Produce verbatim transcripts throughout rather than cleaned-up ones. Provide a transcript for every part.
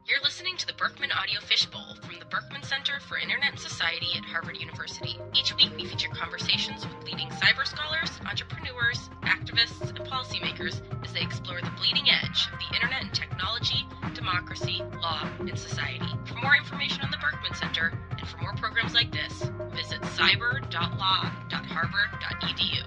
You're listening to the Berkman Audio Fishbowl from the Berkman Center for Internet and Society at Harvard University. Each week we feature conversations with leading cyber scholars, entrepreneurs, activists, and policymakers as they explore the bleeding edge of the internet and technology, democracy, law, and society. For more information on the Berkman Center and for more programs like this, visit cyber dot law dot harvard dot e d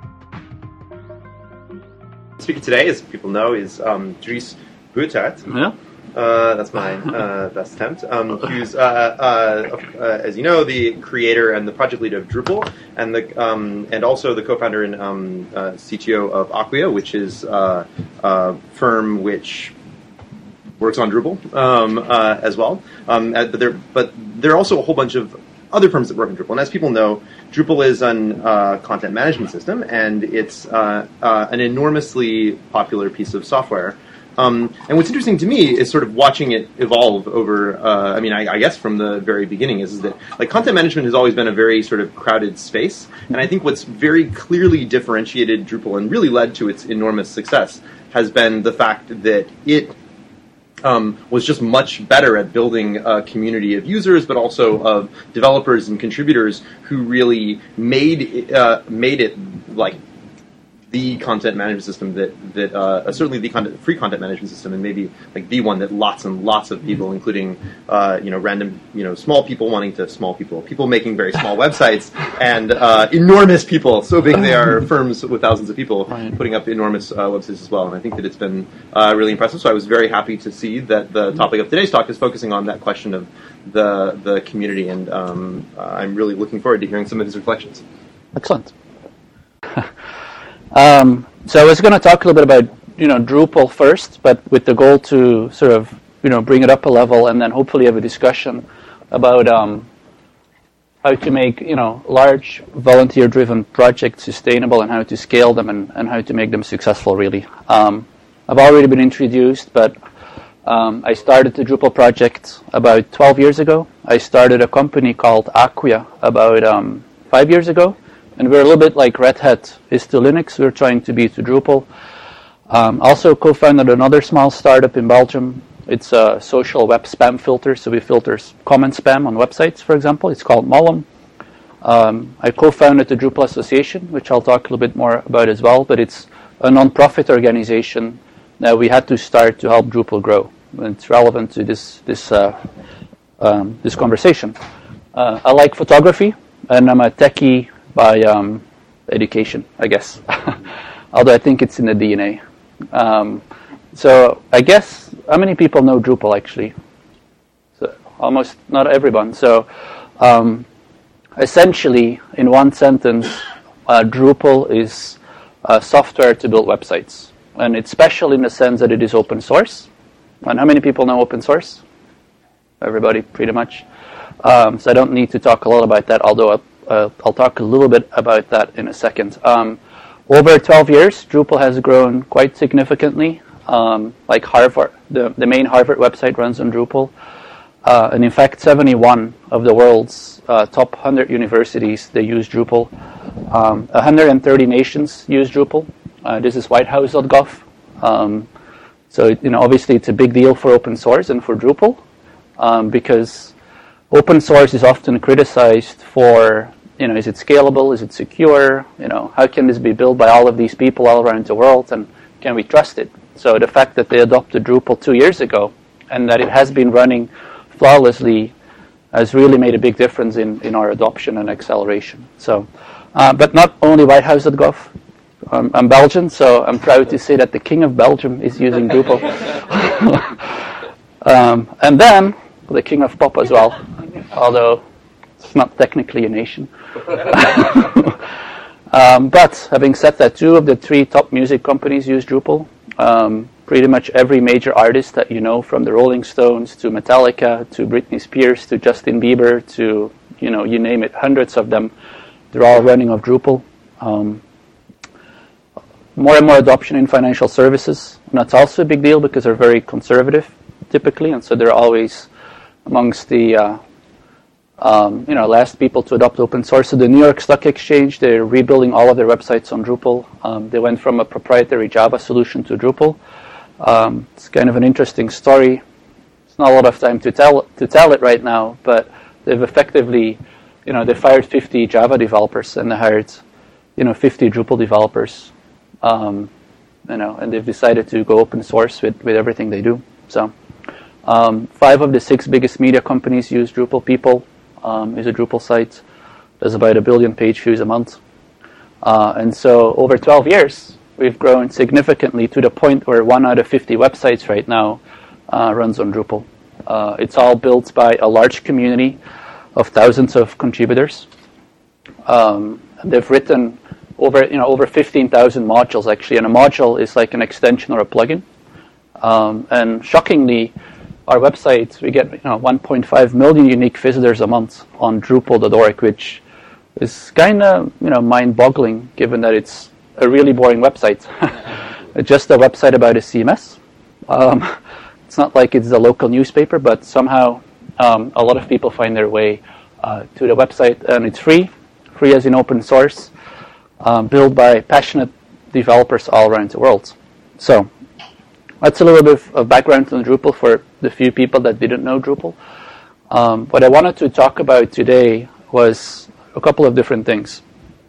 u. Speaker today, as people know, is um, Dries Buytaert. Yeah. Uh, that's my uh, best attempt. Um, who's, uh, uh, uh, as you know, the creator and the project lead of Drupal, and the um, and also the co-founder and um, uh, C T O of Acquia, which is uh, a firm which works on Drupal um, uh, as well. Um, but there, but there are also a whole bunch of other firms that work on Drupal. And as people know, Drupal is an uh, content management system, and it's uh, uh, an enormously popular piece of software. Um, and what's interesting to me is sort of watching it evolve over, uh, I mean, I, I guess from the very beginning is, is that like content management has always been a very sort of crowded space. And I think what's very clearly differentiated Drupal and really led to its enormous success has been the fact that it um, was just much better at building a community of users, but also of developers and contributors who really made, uh, made it like the content management system that that uh, certainly the content, free content management system, and maybe like the one that lots and lots of people, including uh, you know random you know small people wanting to small people, people making very small websites, and uh, enormous people, so big they are firms with thousands of people right. putting up enormous uh, websites as well. And I think that it's been uh, really impressive. So I was very happy to see that the topic of today's talk is focusing on that question of the the community, and um, uh, I'm really looking forward to hearing some of his reflections. Excellent. Um, so I was going to talk a little bit about, you know, Drupal first, but with the goal to sort of, you know, bring it up a level and then hopefully have a discussion about um, how to make, you know, large volunteer-driven projects sustainable and how to scale them and, and how to make them successful, really. Um, I've already been introduced, but um, I started the Drupal project about twelve years ago. I started a company called Acquia about um, five years ago. And we're a little bit like Red Hat is to Linux. We're trying to be to Drupal. Um, also co-founded another small startup in Belgium. It's a social web spam filter, so we filter common spam on websites, for example. It's called Mollum. Um, I co-founded the Drupal Association, which I'll talk a little bit more about as well, but it's a non-profit organization that we had to start to help Drupal grow. And it's relevant to this this uh, um, this conversation. Uh, I like photography, and I'm a techie by um, education, I guess. Although I think it's in the D N A. Um, so I guess, how many people know Drupal actually? So almost not everyone. So um, essentially, in one sentence, uh, Drupal is uh, software to build websites. And it's special in the sense that it is open source. And how many people know open source? Everybody, pretty much. Um, so I don't need to talk a lot about that, although I Uh, I'll talk a little bit about that in a second. Um, over twelve years, Drupal has grown quite significantly. Um, like Harvard, the, the main Harvard website runs on Drupal. Uh, and in fact, seventy-one of the world's uh, top one hundred universities, they use Drupal. Um, one hundred thirty nations use Drupal. Uh, this is whitehouse dot gov. Um, so, you know, obviously it's a big deal for open source and for Drupal um, because open source is often criticized for, you know, is it scalable? Is it secure? You know, how can this be built by all of these people all around the world? And can we trust it? So the fact that they adopted Drupal two years ago and that it has been running flawlessly has really made a big difference in, in our adoption and acceleration. So, uh, but not only whitehouse dot gov. Um, I'm Belgian, so I'm proud to say that the King of Belgium is using Drupal. um, and then the King of Pop as well, although it's not technically a nation. um, but having said that, two of the three top music companies use Drupal. Um, pretty much every major artist that you know, from the Rolling Stones to Metallica to Britney Spears to Justin Bieber to, you know, you name it, hundreds of them, they're all running off Drupal. Um, more and more adoption in financial services, and that's also a big deal because they're very conservative typically, and so they're always amongst the uh, um, you know last people to adopt open source. So the New York Stock Exchange, they're rebuilding all of their websites on Drupal. Um, they went from a proprietary Java solution to Drupal. Um, it's kind of an interesting story. it's not a lot of time to tell to tell it right now, but they've effectively, you know, they fired fifty Java developers and they hired, you know, fifty Drupal developers, um, you know, and they've decided to go open source with, with everything they do. So, um, five of the six biggest media companies use Drupal. People um, is a Drupal site. There's about a billion page views a month, uh, and so over twelve years, we've grown significantly to the point where one out of fifty websites right now uh, runs on Drupal. Uh, it's all built by a large community of thousands of contributors. Um, they've written over, you know, over fifteen thousand modules actually, and a module is like an extension or a plugin. Um, and shockingly, our website, we get, you know, one point five million unique visitors a month on Drupal dot org, which is kind of, you know, mind-boggling given that it's a really boring website. Just a website about a C M S. Um, It's not like it's a local newspaper, but somehow um, a lot of people find their way uh, to the website, and it's free, free as in open source, um, built by passionate developers all around the world. So that's a little bit of background on Drupal for the few people that didn't know Drupal. Um, what I wanted to talk about today was a couple of different things.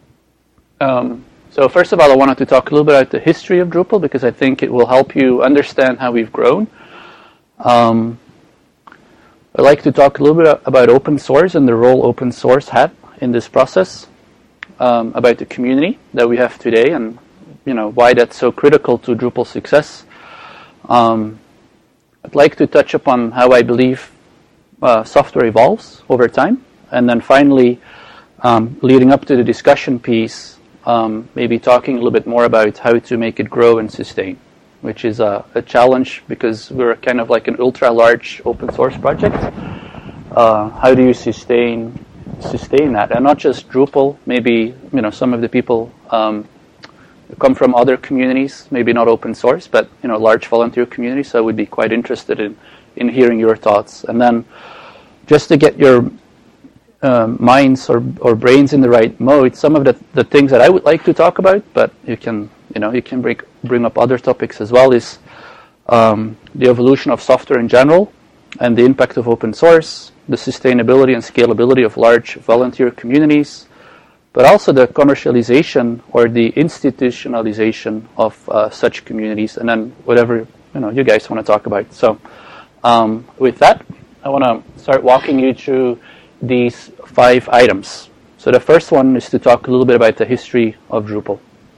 Um, so first of all, I wanted to talk a little bit about the history of Drupal because I think it will help you understand how we've grown. Um, I'd like to talk a little bit about open source and the role open source had in this process, um, about the community that we have today and, you know, why that's so critical to Drupal's success. Um, I'd like to touch upon how I believe uh, software evolves over time, and then finally, um, leading up to the discussion piece, um, maybe talking a little bit more about how to make it grow and sustain, which is a, a challenge because we're kind of like an ultra-large open source project. Uh, how do you sustain sustain that? And not just Drupal, maybe, you know, some of the people um, come from other communities, maybe not open source, but, you know, large volunteer communities, so I would be quite interested in, in hearing your thoughts. And then just to get your um, minds or, or brains in the right mode, some of the, the things that I would like to talk about, but you can, you know, you can bring, bring up other topics as well, is um, the evolution of software in general and the impact of open source, the sustainability and scalability of large volunteer communities, but also the commercialization or the institutionalization of uh, such communities, and then whatever, you know, you guys want to talk about. So um, with that, I want to start walking you through these five items. So the first one is to talk a little bit about the history of Drupal.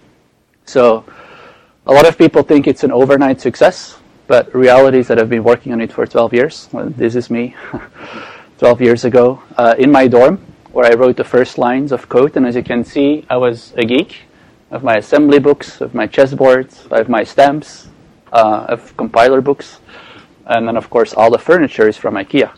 So a lot of people think it's an overnight success, but reality is that I've been working on it for twelve years. Well, this is me, twelve years ago, uh, in my dorm, where I wrote the first lines of code. And as you can see, I was a geek. I have my assembly books, I have my chessboards, I have my stamps, uh, I have compiler books, and then, of course, all the furniture is from IKEA.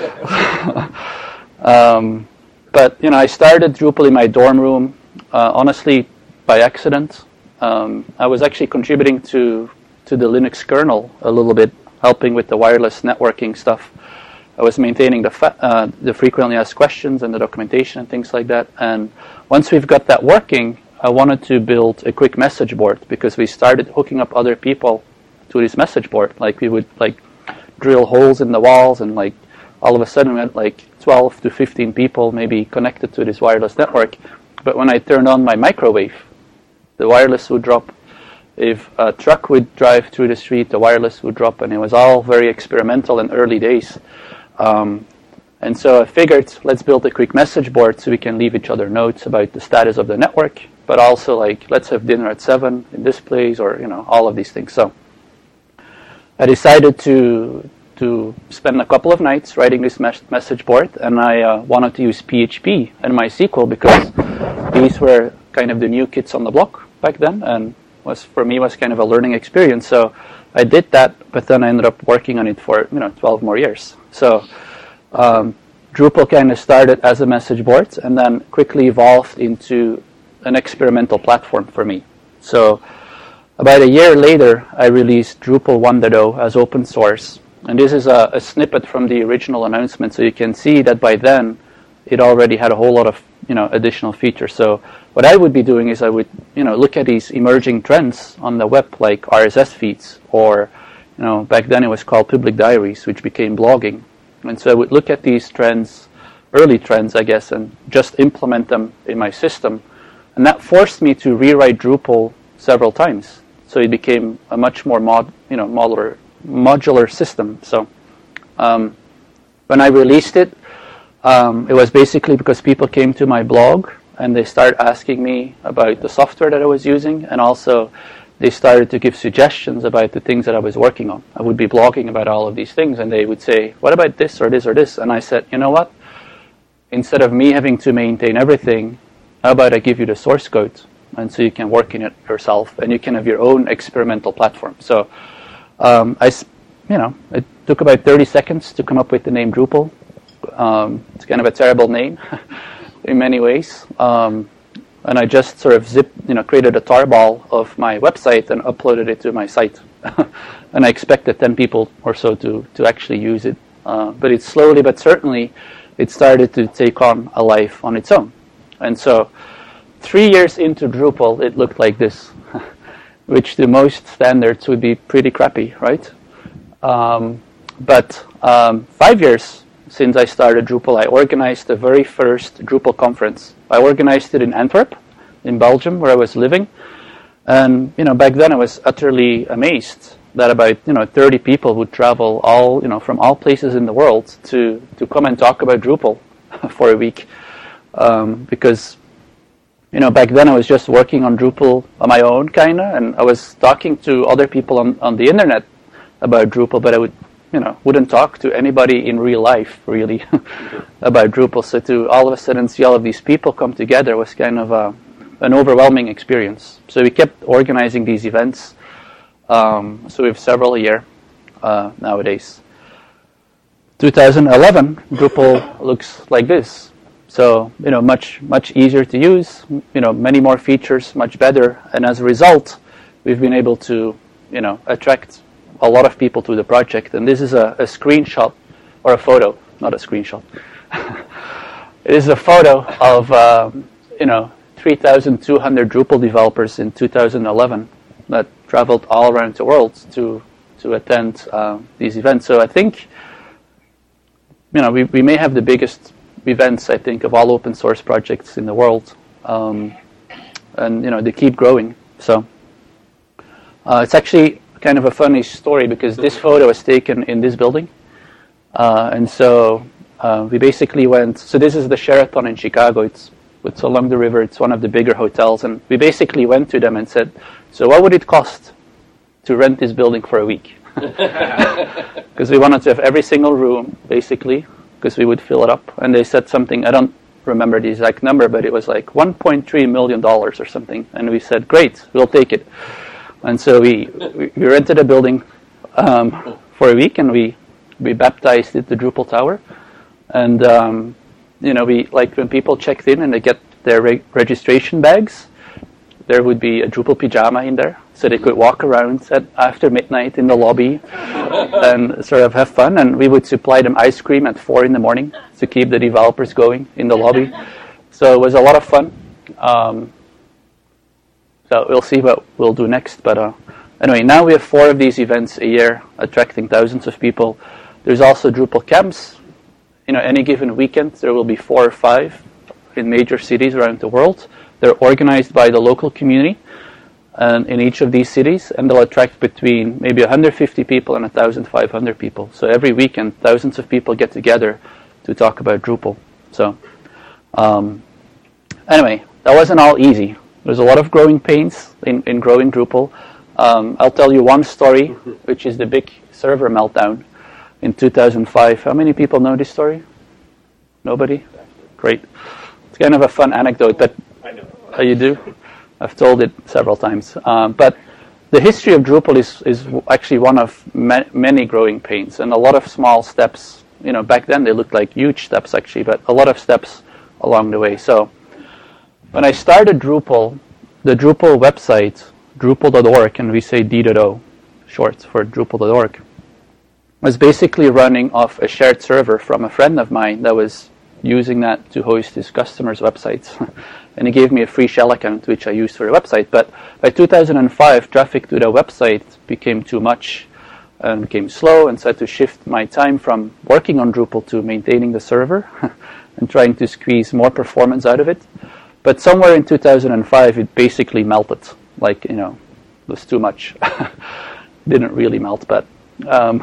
um, but, you know, I started Drupal in my dorm room, uh, honestly, by accident. Um, I was actually contributing to, to the Linux kernel a little bit, helping with the wireless networking stuff. I was maintaining the fa- uh, the frequently asked questions and the documentation and things like that. And once we've got that working, I wanted to build a quick message board because we started hooking up other people to this message board. Like we would like drill holes in the walls, and like all of a sudden we had like twelve to fifteen people maybe connected to this wireless network. But when I turned on my microwave, the wireless would drop. If a truck would drive through the street, the wireless would drop, and it was all very experimental in early days. Um, and so I figured, let's build a quick message board so we can leave each other notes about the status of the network, but also like, let's have dinner at seven in this place, or, you know, all of these things. So I decided to to spend a couple of nights writing this mes- message board, and I uh, wanted to use P H P and MySQL because these were kind of the new kids on the block back then, and was for me was kind of a learning experience. So I did that, but then I ended up working on it for, you know, twelve more years. So um, Drupal kind of started as a message board and then quickly evolved into an experimental platform for me. So about a year later, I released Drupal one point oh as open source. And this is a, a snippet from the original announcement. So you can see that by then, it already had a whole lot of, you know, additional features. So what I would be doing is I would, you know, look at these emerging trends on the web, like R S S feeds or, you know, back then it was called Public Diaries, which became blogging. And so I would look at these trends, early trends, I guess, and just implement them in my system. And that forced me to rewrite Drupal several times. So it became a much more mod, you know, modular, modular system. So um, when I released it, um, it was basically because people came to my blog and they started asking me about the software that I was using, and also they started to give suggestions about the things that I was working on. I would be blogging about all of these things, and they would say, what about this or this or this? And I said, you know what? Instead of me having to maintain everything, how about I give you the source code, and so you can work in it yourself, and you can have your own experimental platform. So um, I, you know, it took about thirty seconds to come up with the name Drupal. Um, it's kind of a terrible name in many ways. Um, And I just sort of zip, you know, created a tarball of my website and uploaded it to my site. And I expected ten people or so to, to actually use it. Uh, but it slowly but certainly, it started to take on a life on its own. And so three years into Drupal, it looked like this, which to most standards would be pretty crappy, right? Um, but um, five years since I started Drupal, I organized the very first Drupal conference. I organized it in Antwerp, in Belgium, where I was living. And, you know, back then I was utterly amazed that about, you know, thirty people would travel all, you know, from all places in the world to, to come and talk about Drupal for a week. Um, because, you know, back then I was just working on Drupal on my own, kind of, and I was talking to other people on, on the internet about Drupal, but I would, you know, wouldn't talk to anybody in real life, really, about Drupal. So to all of a sudden see all of these people come together was kind of a, an overwhelming experience. So we kept organizing these events. Um, so we have several a year uh, nowadays. twenty eleven, Drupal looks like this. So, you know, much, much easier to use, you know, many more features, much better. And as a result, we've been able to, you know, attract a lot of people to the project. And this is a, a screenshot, or a photo, not a screenshot. It is a photo of, um, you know, three thousand two hundred Drupal developers in two thousand eleven that traveled all around the world to to attend uh, these events. So I think, you know, we, we may have the biggest events, I think, of all open source projects in the world. Um, and, you know, they keep growing. So uh, it's actually kind of a funny story because this photo was taken in this building. Uh, and so uh, we basically went, so this is the Sheraton in Chicago. It's, it's along the river. It's one of the bigger hotels. And we basically went to them and said, so what would it cost to rent this building for a week? Because we wanted to have every single room, basically, because we would fill it up. And they said something, I don't remember the exact number, but it was like one point three million dollars or something. And we said, great, we'll take it. And so we, we, we rented a building um, for a week, and we, we baptized it the Drupal Tower. And, um, you know, we like when people checked in and they get their re- registration bags, there would be a Drupal pajama in there, so they could walk around at, after midnight in the lobby and sort of have fun. And we would supply them ice cream at four in the morning to keep the developers going in the lobby. So it was a lot of fun. Um, so we'll see what we'll do next. But uh, anyway, now we have four of these events a year, attracting thousands of people. There's also Drupal camps. You know, any given weekend there will be four or five in major cities around the world. They're organized by the local community and in each of these cities, and they'll attract between maybe one hundred fifty people and one thousand five hundred people. So every weekend, thousands of people get together to talk about Drupal. So um, anyway, that wasn't all easy. There's a lot of growing pains in, in growing Drupal. Um, I'll tell you one story, which is the big server meltdown in two thousand five. How many people know this story? Nobody? Great. It's kind of a fun anecdote, but I know. Oh, you do? I've told it several times. Um, but the history of Drupal is, is actually one of ma- many growing pains, and a lot of small steps. You know, back then they looked like huge steps, actually, but a lot of steps along the way. So when I started Drupal, the Drupal website, Drupal dot org, and we say D dot O, short for Drupal dot org, was basically running off a shared server from a friend of mine that was using that to host his customers' websites. And he gave me a free shell account, which I used for the website. But by two thousand five, traffic to the website became too much. and became slow, and so I had to shift my time from working on Drupal to maintaining the server and trying to squeeze more performance out of it. But somewhere in two thousand five, it basically melted. Like, you know, it was too much. Didn't really melt, but um,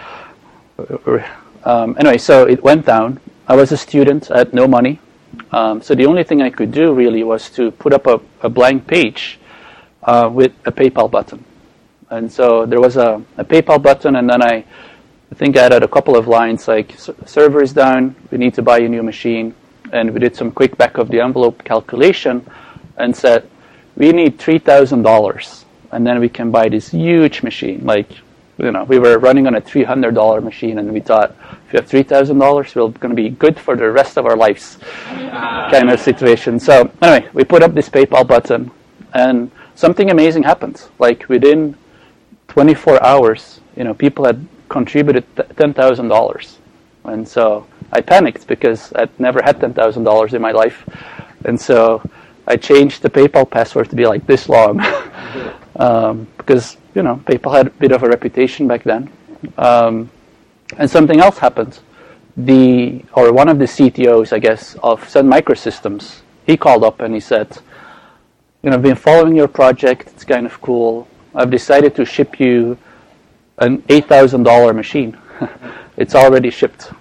um, anyway, so it went down. I was a student, I had no money. Um, so the only thing I could do really was to put up a, a blank page uh, with a PayPal button. And so there was a, a PayPal button, and then I, I think I added a couple of lines like, server is down, we need to buy a new machine. And we did some quick back of the envelope calculation and said, we need three thousand dollars. And then we can buy this huge machine. Like, you know, we were running on a three hundred dollars machine, and we thought, if you have three thousand dollars, we're going to be good for the rest of our lives, kind of situation. So anyway, we put up this PayPal button, and something amazing happened. Like, within twenty-four hours, you know, people had contributed ten thousand dollars. And so I panicked because I'd never had ten thousand dollars in my life. And so I changed the PayPal password to be like this long. um, because, you know, PayPal had a bit of a reputation back then. Um, and something else happened. The, or one of the C T Os, I guess, of Sun Microsystems, he called up and he said, you know, I've been following your project. It's kind of cool. I've decided to ship you an eight thousand dollars machine. It's already shipped.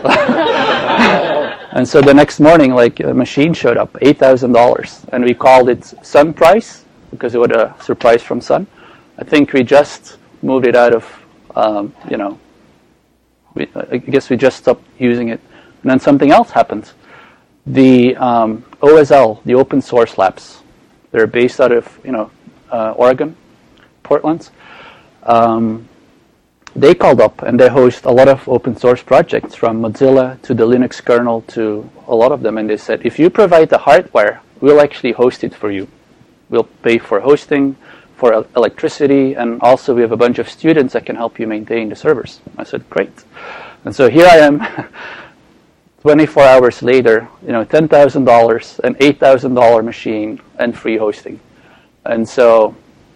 And so the next morning, like, a machine showed up, eight thousand dollars. And we called it Sun Price because it was a surprise from Sun. I think we just moved it out of, um, you know, we, I guess we just stopped using it. And then something else happened. The um, O S L, the Open Source Labs, they're based out of, you know, uh, Oregon, Portland. Um, they called up and they host a lot of open source projects, from Mozilla to the Linux kernel to a lot of them. And they said, if you provide the hardware, we'll actually host it for you. We'll pay for hosting, for electricity, and also we have a bunch of students that can help you maintain the servers. I said, great. And so here I am, twenty-four hours later, you know, ten thousand dollars, an eight thousand dollars machine, and free hosting. And so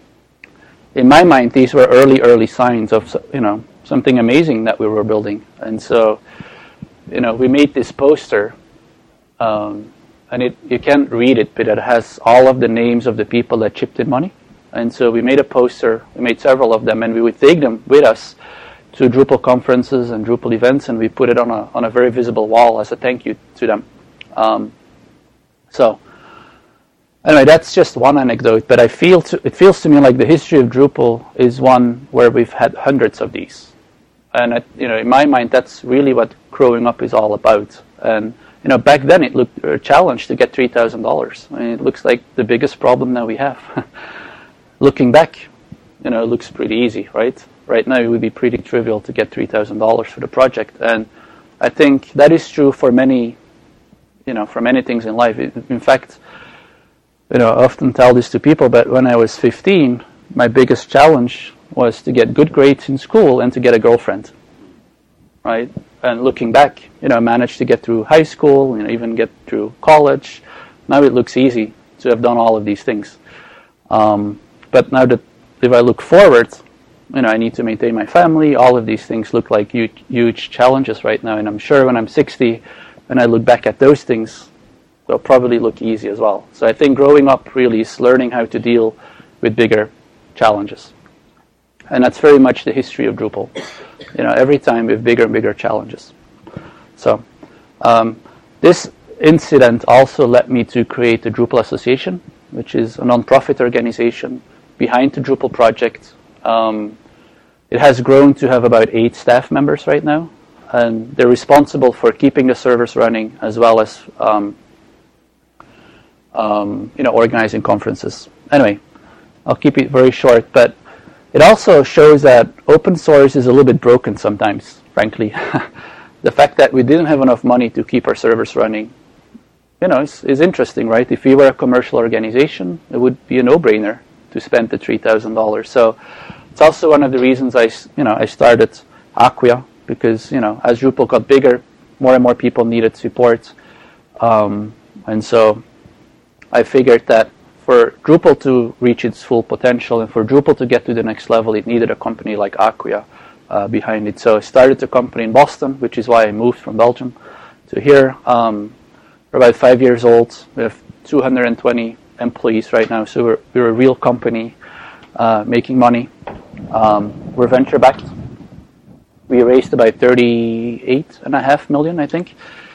in my mind, these were early, early signs of, you know, something amazing that we were building. And so, you know, we made this poster, um, and it, you can't read it, but it has all of the names of the people that chipped in money. And so we made a poster, we made several of them, and we would take them with us to Drupal conferences and Drupal events, and we put it on a on a very visible wall as a thank you to them. Um, so, anyway, that's just one anecdote, but I feel to, it feels to me like the history of Drupal is one where we've had hundreds of these. And, I, you know, in my mind, that's really what growing up is all about. And, you know, back then it looked a challenge to get three thousand dollars. I mean, it looks like the biggest problem that we have. Looking back, you know, it looks pretty easy, right? Right now it would be pretty trivial to get three thousand dollars for the project. And I think that is true for many, you know, for many things in life. In fact, you know, I often tell this to people, but when I was fifteen, my biggest challenge was to get good grades in school and to get a girlfriend, right? And looking back, you know, I managed to get through high school, you know, even get through college. Now it looks easy to have done all of these things. Um, but now that if I look forward, you know, I need to maintain my family. All of these things look like huge, huge challenges right now. And I'm sure when I'm sixty, when I look back at those things, they'll probably look easy as well. So I think growing up really is learning how to deal with bigger challenges. And that's very much the history of Drupal. You know, every time we have bigger and bigger challenges. So um, this incident also led me to create the Drupal Association, which is a non-profit organization behind the Drupal project. Um, it has grown to have about eight staff members right now, and they're responsible for keeping the servers running as well as um, um, you know, organizing conferences. Anyway, I'll keep it very short, but it also shows that open source is a little bit broken sometimes, frankly. The fact that we didn't have enough money to keep our servers running, you know, is, is interesting, right? If we were a commercial organization, it would be a no-brainer to spend the three thousand dollars. So it's also one of the reasons I, you know, I started Acquia, because, you know, as Drupal got bigger, more and more people needed support. Um, and so I figured that for Drupal to reach its full potential and for Drupal to get to the next level, it needed a company like Acquia uh, behind it. So I started the company in Boston, which is why I moved from Belgium to here. Um, we're about five years old. We have two hundred twenty employees right now, so we're, we're a real company uh, making money. Um, we're venture backed. We raised about thirty-eight and a half million, I think.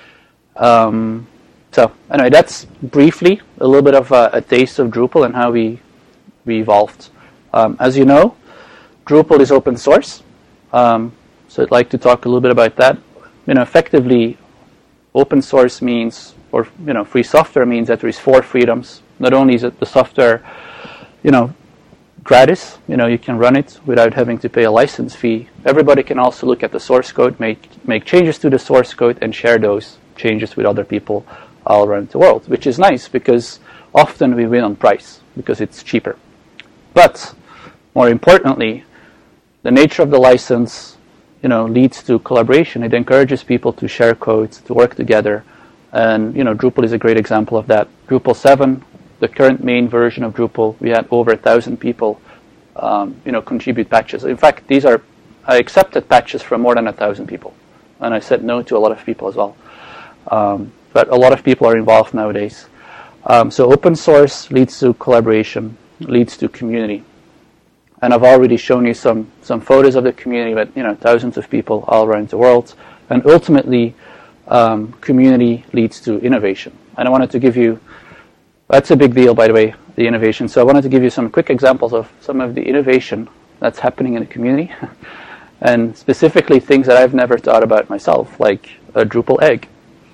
Um, so anyway, that's briefly a little bit of a, a taste of Drupal and how we we evolved. Um, as you know, Drupal is open source. Um, so I'd like to talk a little bit about that. You know, effectively, open source means, or you know, free software means that there is four freedoms. Not only is it the software, you know, gratis, you know, you can run it without having to pay a license fee. Everybody can also look at the source code, make make changes to the source code, and share those changes with other people all around the world, which is nice because often we win on price because it's cheaper. But more importantly, the nature of the license, you know, leads to collaboration. It encourages people to share code, to work together, and you know, Drupal is a great example of that. Drupal seven, the current main version of Drupal, we had over a thousand people, um, you know, contribute patches. In fact, these are I accepted patches from more than a thousand people, and I said no to a lot of people as well. Um, but a lot of people are involved nowadays. Um, so open source leads to collaboration, leads to community. And I've already shown you some, some photos of the community, but you know, thousands of people all around the world. And ultimately, um, community leads to innovation. And I wanted to give you, that's a big deal, by the way, the innovation. So I wanted to give you some quick examples of some of the innovation that's happening in the community. And specifically things that I've never thought about myself, like a Drupal egg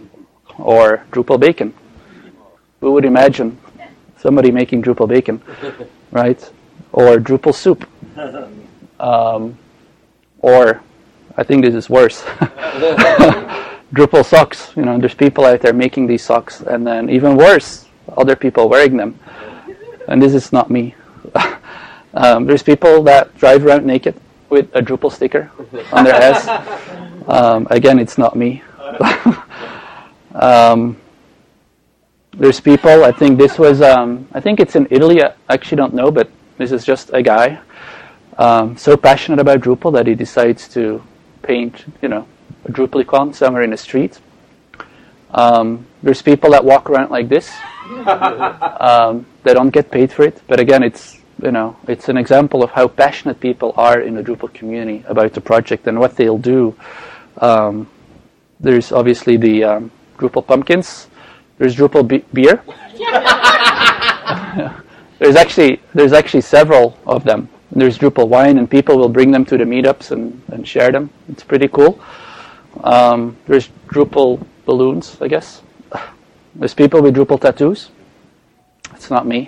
or Drupal bacon. Who would imagine somebody making Drupal bacon, right? Or Drupal soup. Um, or, I think this is worse, Drupal socks. You know, there's people out there making these socks, and then even worse, other people wearing them. And this is not me. um, there's people that drive around naked with a Drupal sticker on their heads. Um, again, it's not me. um, there's people, I think this was, um, I think it's in Italy, I actually don't know, but this is just a guy um, so passionate about Drupal that he decides to paint, you know, a Drupal icon somewhere in the street. Um, there's people that walk around like this. um, they don't get paid for it, but again, it's, you know, it's an example of how passionate people are in the Drupal community about the project and what they'll do. Um, there's obviously the um, Drupal pumpkins. There's Drupal be- beer. there's actually there's actually several of them. There's Drupal wine, and people will bring them to the meetups and, and share them. It's pretty cool. Um, there's Drupal balloons, I guess. There's people with Drupal tattoos. It's not me.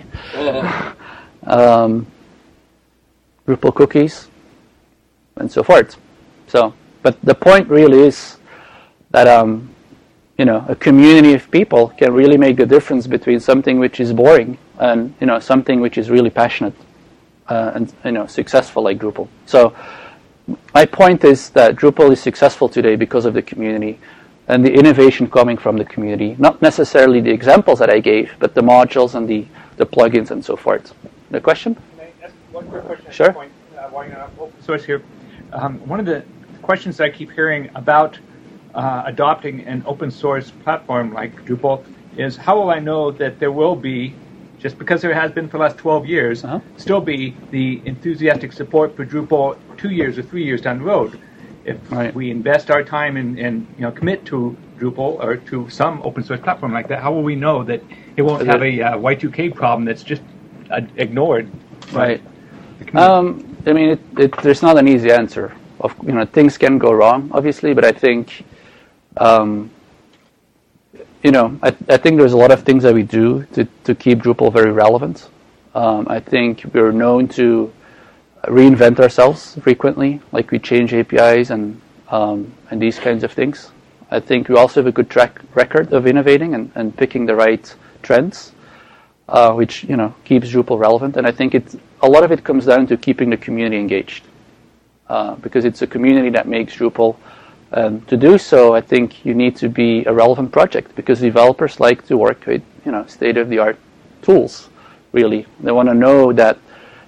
Um, Drupal cookies, and so forth. So, but the point really is that um, you know, a community of people can really make the difference between something which is boring and you know something which is really passionate uh, and you know successful like Drupal. So, my point is that Drupal is successful today because of the community and the innovation coming from the community. Not necessarily the examples that I gave, but the modules and the the plugins and so forth. The question? Can I ask one quick question at Sure. this point, uh, while you're on open source here? Um, one of the questions I keep hearing about uh, adopting an open source platform like Drupal is, how will I know that there will be, just because there has been for the last twelve years, Uh-huh. still be the enthusiastic support for Drupal two years or three years down the road? If Right. we invest our time and, and you know commit to Drupal or to some open source platform like that, how will we know that it won't Okay. have a uh, Y two K problem that's just uh, ignored? by Right. the community? Um, I mean, it, it, there's not an easy answer. Of you know, things can go wrong, obviously, but I think, um, you know, I, I think there's a lot of things that we do to, to keep Drupal very relevant. Um, I think we're known to reinvent ourselves frequently, like we change A P Is and um, and these kinds of things. I think we also have a good track record of innovating and, and picking the right trends, uh, which you know keeps Drupal relevant. And I think it a lot of it comes down to keeping the community engaged, uh, because it's a community that makes Drupal. And to do so, I think you need to be a relevant project, because developers like to work with you know state-of-the-art tools. Really, they want to know that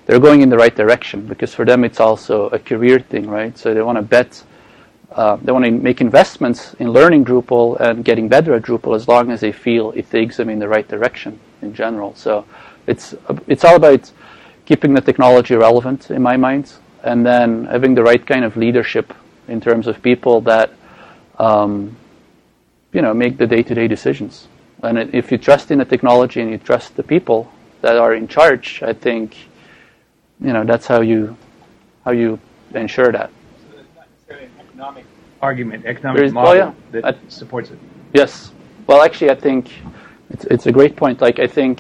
they're going in the right direction, because for them it's also a career thing, right? So they want to bet, uh, they want to make investments in learning Drupal and getting better at Drupal as long as they feel it takes them in the right direction in general. So it's it's all about keeping the technology relevant in my mind, and then having the right kind of leadership in terms of people that um, you know, make the day-to-day decisions. And if you trust in the technology and you trust the people that are in charge, I think, you know, that's how you how you ensure that. So there's not necessarily an economic argument, economic There's, model oh yeah, that I, supports it. Yes. Well, actually, I think it's it's a great point. Like, I think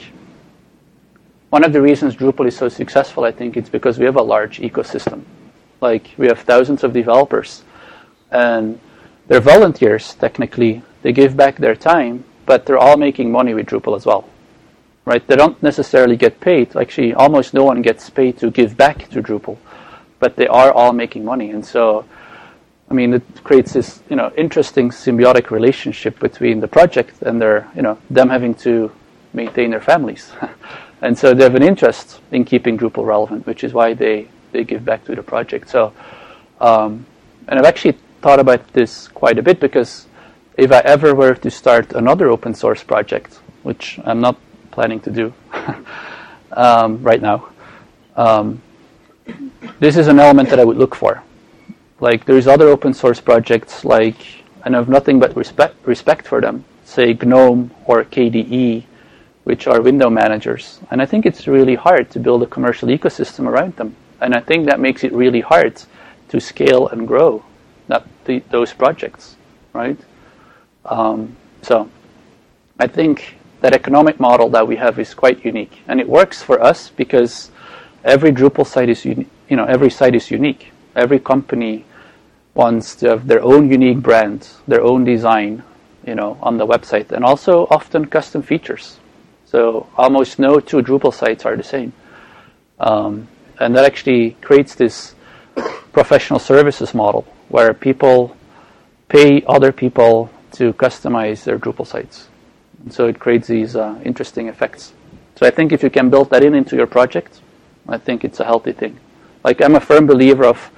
one of the reasons Drupal is so successful, I think, it's because we have a large ecosystem. Like, we have thousands of developers, and they're volunteers, technically. They give back their time, but they're all making money with Drupal as well, right? They don't necessarily get paid. Actually, almost no one gets paid to give back to Drupal, but they are all making money. And so, I mean, it creates this, you know, interesting symbiotic relationship between the project and their, you know, them having to maintain their families. And so they have an interest in keeping Drupal relevant, which is why they, they give back to the project. So, um, and I've actually thought about this quite a bit, because if I ever were to start another open source project, which I'm not planning to do um, right now, um, this is an element that I would look for. Like, there's other open source projects, like, and I have nothing but respect respect for them, say GNOME or K D E, which are window managers. And I think it's really hard to build a commercial ecosystem around them. And I think that makes it really hard to scale and grow that the, those projects, right? Um, so I think that economic model that we have is quite unique, and it works for us because every Drupal site is uni- you know every site is unique. Every company wants to have their own unique brand, their own design, you know, on the website, and also often custom features. So almost no two Drupal sites are the same, um, and that actually creates this professional services model where people pay other people to customize their Drupal sites. And so it creates these uh, interesting effects. So I think if you can build that in into your project, I think it's a healthy thing. Like, I'm a firm believer of,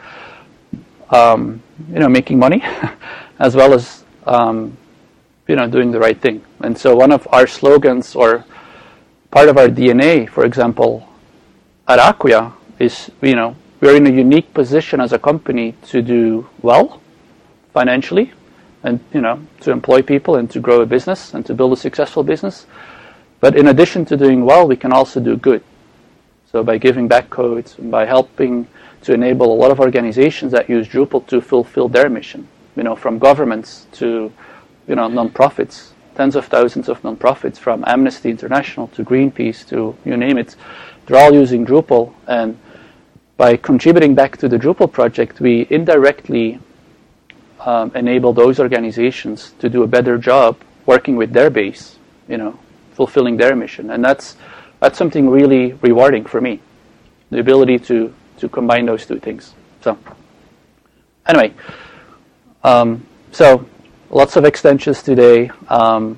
um, you know, making money as well as, um, you know, doing the right thing. And so one of our slogans, or part of our D N A, for example, at Acquia is, you know, we're in a unique position as a company to do well financially, and, you know, to employ people and to grow a business and to build a successful business. But in addition to doing well, we can also do good. So by giving back code, and by helping to enable a lot of organizations that use Drupal to fulfill their mission, you know, from governments to, you know, non-profits, tens of thousands of non-profits, from Amnesty International to Greenpeace to you name it, they're all using Drupal. And by contributing back to the Drupal project, we indirectly Um, enable those organizations to do a better job working with their base, you know, fulfilling their mission. And that's that's something really rewarding for me, the ability to, to combine those two things. So anyway, um, so lots of extensions today, um,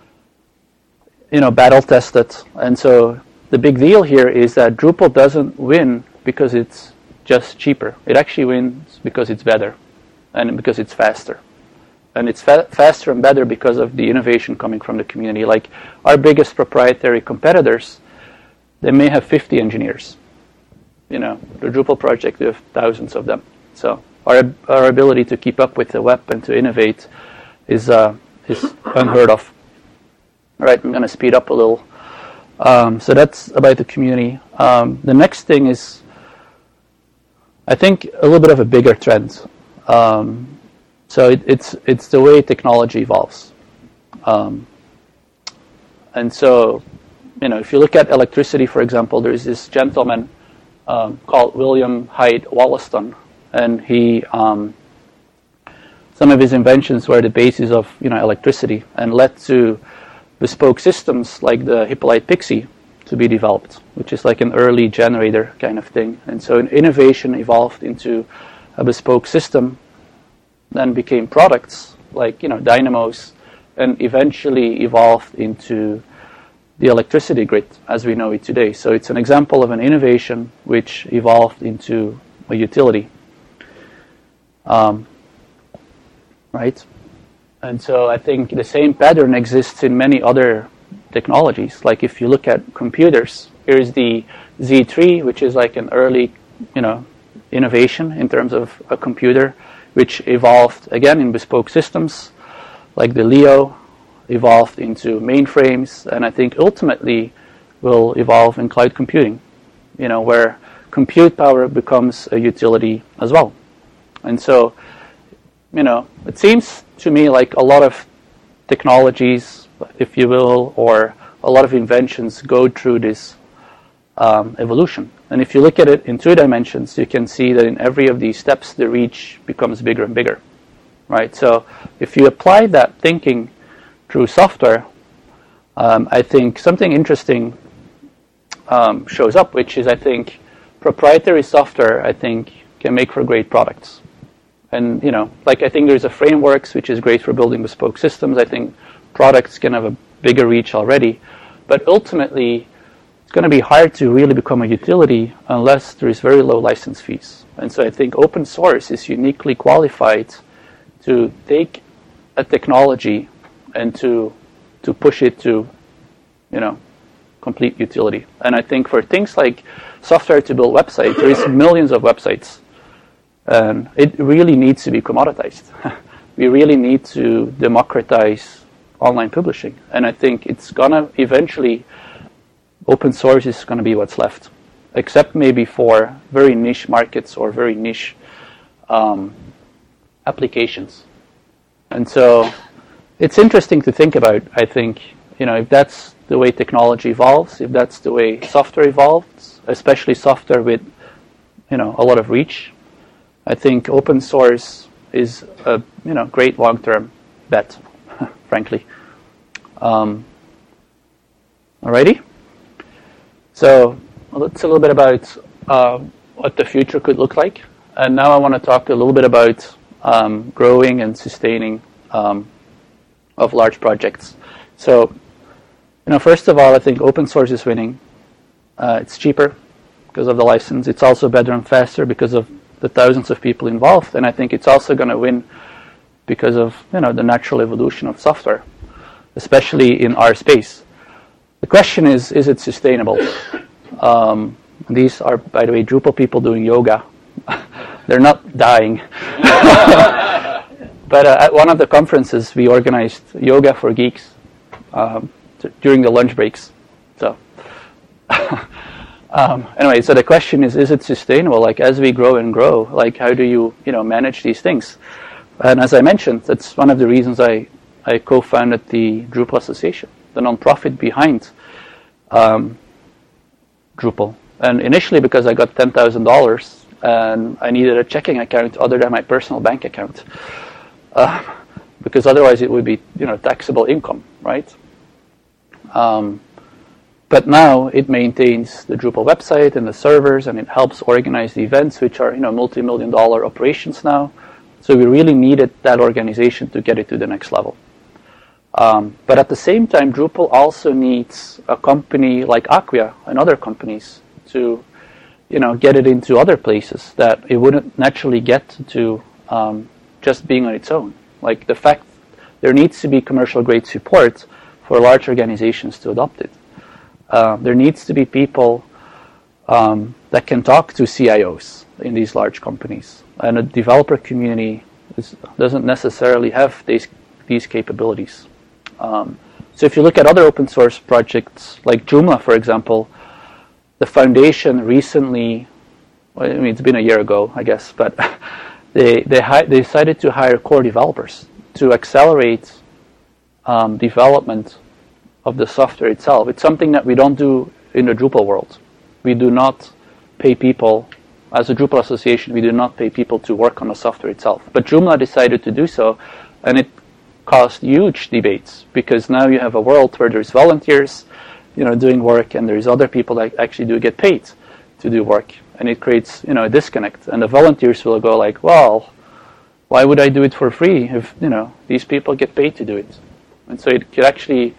you know, battle tested. And so the big deal here is that Drupal doesn't win because it's just cheaper. It actually wins because it's better. And because it's faster. And it's fa- faster and better because of the innovation coming from the community. Like, our biggest proprietary competitors, they may have fifty engineers. You know, the Drupal project, we have thousands of them. So our our ability to keep up with the web and to innovate is uh, is unheard of. All right, I'm going to speed up a little. Um, so that's about the community. Um, the next thing is, I think, a little bit of a bigger trend. Um, so it, it's it's the way technology evolves, um, and so, you know, if you look at electricity, for example, there's this gentleman um, called William Hyde Wollaston, and he um, some of his inventions were the basis of, you know, electricity, and led to bespoke systems like the Hippolyte Pixie to be developed, which is like an early generator kind of thing. And so innovation evolved into a bespoke system, then became products like, you know, dynamos, and eventually evolved into the electricity grid as we know it today. So it's an example of an innovation which evolved into a utility. Um, right? And so I think the same pattern exists in many other technologies. Like if you look at computers, here's the Z three, which is like an early, you know, innovation in terms of a computer, which evolved again in bespoke systems, like the Leo evolved into mainframes, and I think ultimately will evolve in cloud computing, you know, where compute power becomes a utility as well. And so, you know, it seems to me like a lot of technologies, if you will, or a lot of inventions go through this um, evolution. And if you look at it in two dimensions, you can see that in every of these steps, the reach becomes bigger and bigger, right? So if you apply that thinking through software, um, I think something interesting um, shows up, which is, I think, proprietary software, I think, can make for great products. And, you know, like I think there's a frameworks which is great for building bespoke systems. I think products can have a bigger reach already. But ultimately, it's going to be hard to really become a utility unless there is very low license fees. And so I think open source is uniquely qualified to take a technology and to to push it to, you know, complete utility. And I think for things like software to build websites, there is millions of websites. And it really needs to be commoditized. We really need to democratize online publishing. And I think it's going to eventually, open source is going to be what's left, except maybe for very niche markets or very niche um, applications. And so it's interesting to think about, I think, you know, if that's the way technology evolves, if that's the way software evolves, especially software with, you know, a lot of reach, I think open source is a, you know, great long-term bet, frankly. Um, alrighty. So that's a little bit about uh, what the future could look like. And now I want to talk a little bit about um, growing and sustaining um, of large projects. So, you know, first of all, I think open source is winning. Uh, it's cheaper because of the license. It's also better and faster because of the thousands of people involved, and I think it's also going to win because of, you know, the natural evolution of software, especially in our space. The question is, is it sustainable? Um, these are, by the way, Drupal people doing yoga. They're not dying. But uh, at one of the conferences, we organized yoga for geeks um, t- during the lunch breaks. So. Um, anyway, so the question is, is it sustainable? Like, as we grow and grow, like, how do you, you know, manage these things? And as I mentioned, that's one of the reasons I, I co-founded the Drupal Association, the nonprofit behind um, Drupal. And initially because I got ten thousand dollars and I needed a checking account other than my personal bank account. Uh, because otherwise it would be, you know, taxable income, right? Um, But now it maintains the Drupal website and the servers, and it helps organize the events, which are, you know, multi-million dollar operations now. So we really needed that organization to get it to the next level. Um, but at the same time, Drupal also needs a company like Acquia and other companies to, you know, get it into other places that it wouldn't naturally get to um, just being on its own. Like the fact there needs to be commercial grade support for large organizations to adopt it. Uh, there needs to be people um, that can talk to C I Os in these large companies. And a developer community is, doesn't necessarily have these, these capabilities. Um, so if you look at other open source projects, like Joomla, for example, the foundation recently, well, I mean, it's been a year ago, I guess, but they, they, hi- they decided to hire core developers to accelerate um, development of the software itself. It's something that we don't do in the Drupal world. We do not pay people, as a Drupal association, we do not pay people to work on the software itself. But Joomla decided to do so, and it caused huge debates, because now you have a world where there's volunteers, you know, doing work, and there's other people that actually do get paid to do work, and it creates, you know, a disconnect. And the volunteers will go like, well, why would I do it for free if, you know, these people get paid to do it? And so it could actually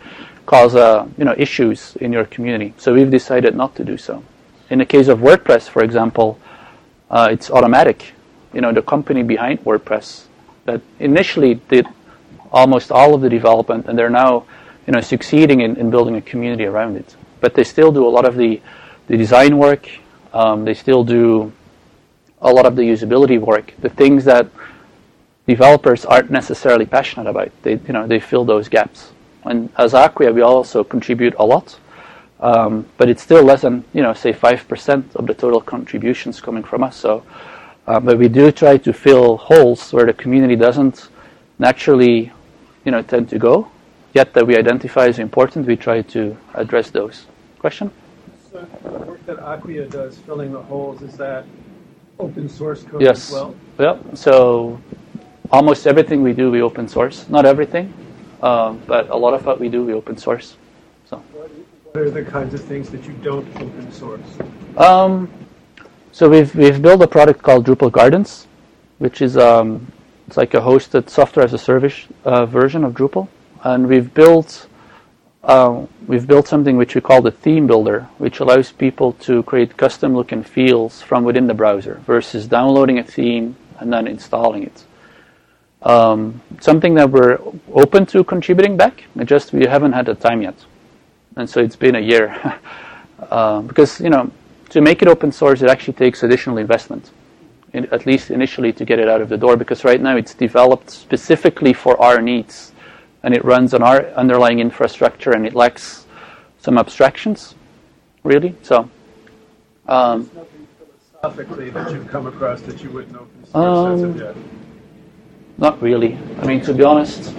cause uh, you know issues in your community. So we've decided not to do so. In the case of WordPress, for example, uh, it's automatic. You know, the company behind WordPress that initially did almost all of the development, and they're now, you know, succeeding in, in building a community around it. But they still do a lot of the, the design work. Um, they still do a lot of the usability work, the things that developers aren't necessarily passionate about. They, you know, they fill those gaps. And as Acquia, we also contribute a lot, um, but it's still less than, you know, say five percent of the total contributions coming from us. So, um, but we do try to fill holes where the community doesn't naturally, you know, tend to go. Yet that we identify as important, we try to address those. Question? So the work that Acquia does, filling the holes, is that open source code Yes. as well? Yeah. So almost everything we do, we open source. Not everything, um, but a lot of what we do, we open source. So. What, what are the kinds of things that you don't open source? Um, so we've we've built a product called Drupal Gardens, which is um, it's like a hosted software as a service uh, version of Drupal, and we've built uh, we've built something which we call the theme builder, which allows people to create custom look and feels from within the browser versus downloading a theme and then installing it. Um, something that we're open to contributing back, it just we haven't had the time yet, and so it's been a year uh, because you know to make it open source, it actually takes additional investment, in, at least initially, to get it out of the door. Because right now it's developed specifically for our needs, and it runs on our underlying infrastructure, and it lacks some abstractions, really. So, um, There's nothing philosophically that you've come across that you wouldn't open source Um, as of yet. not really. I mean, to be honest,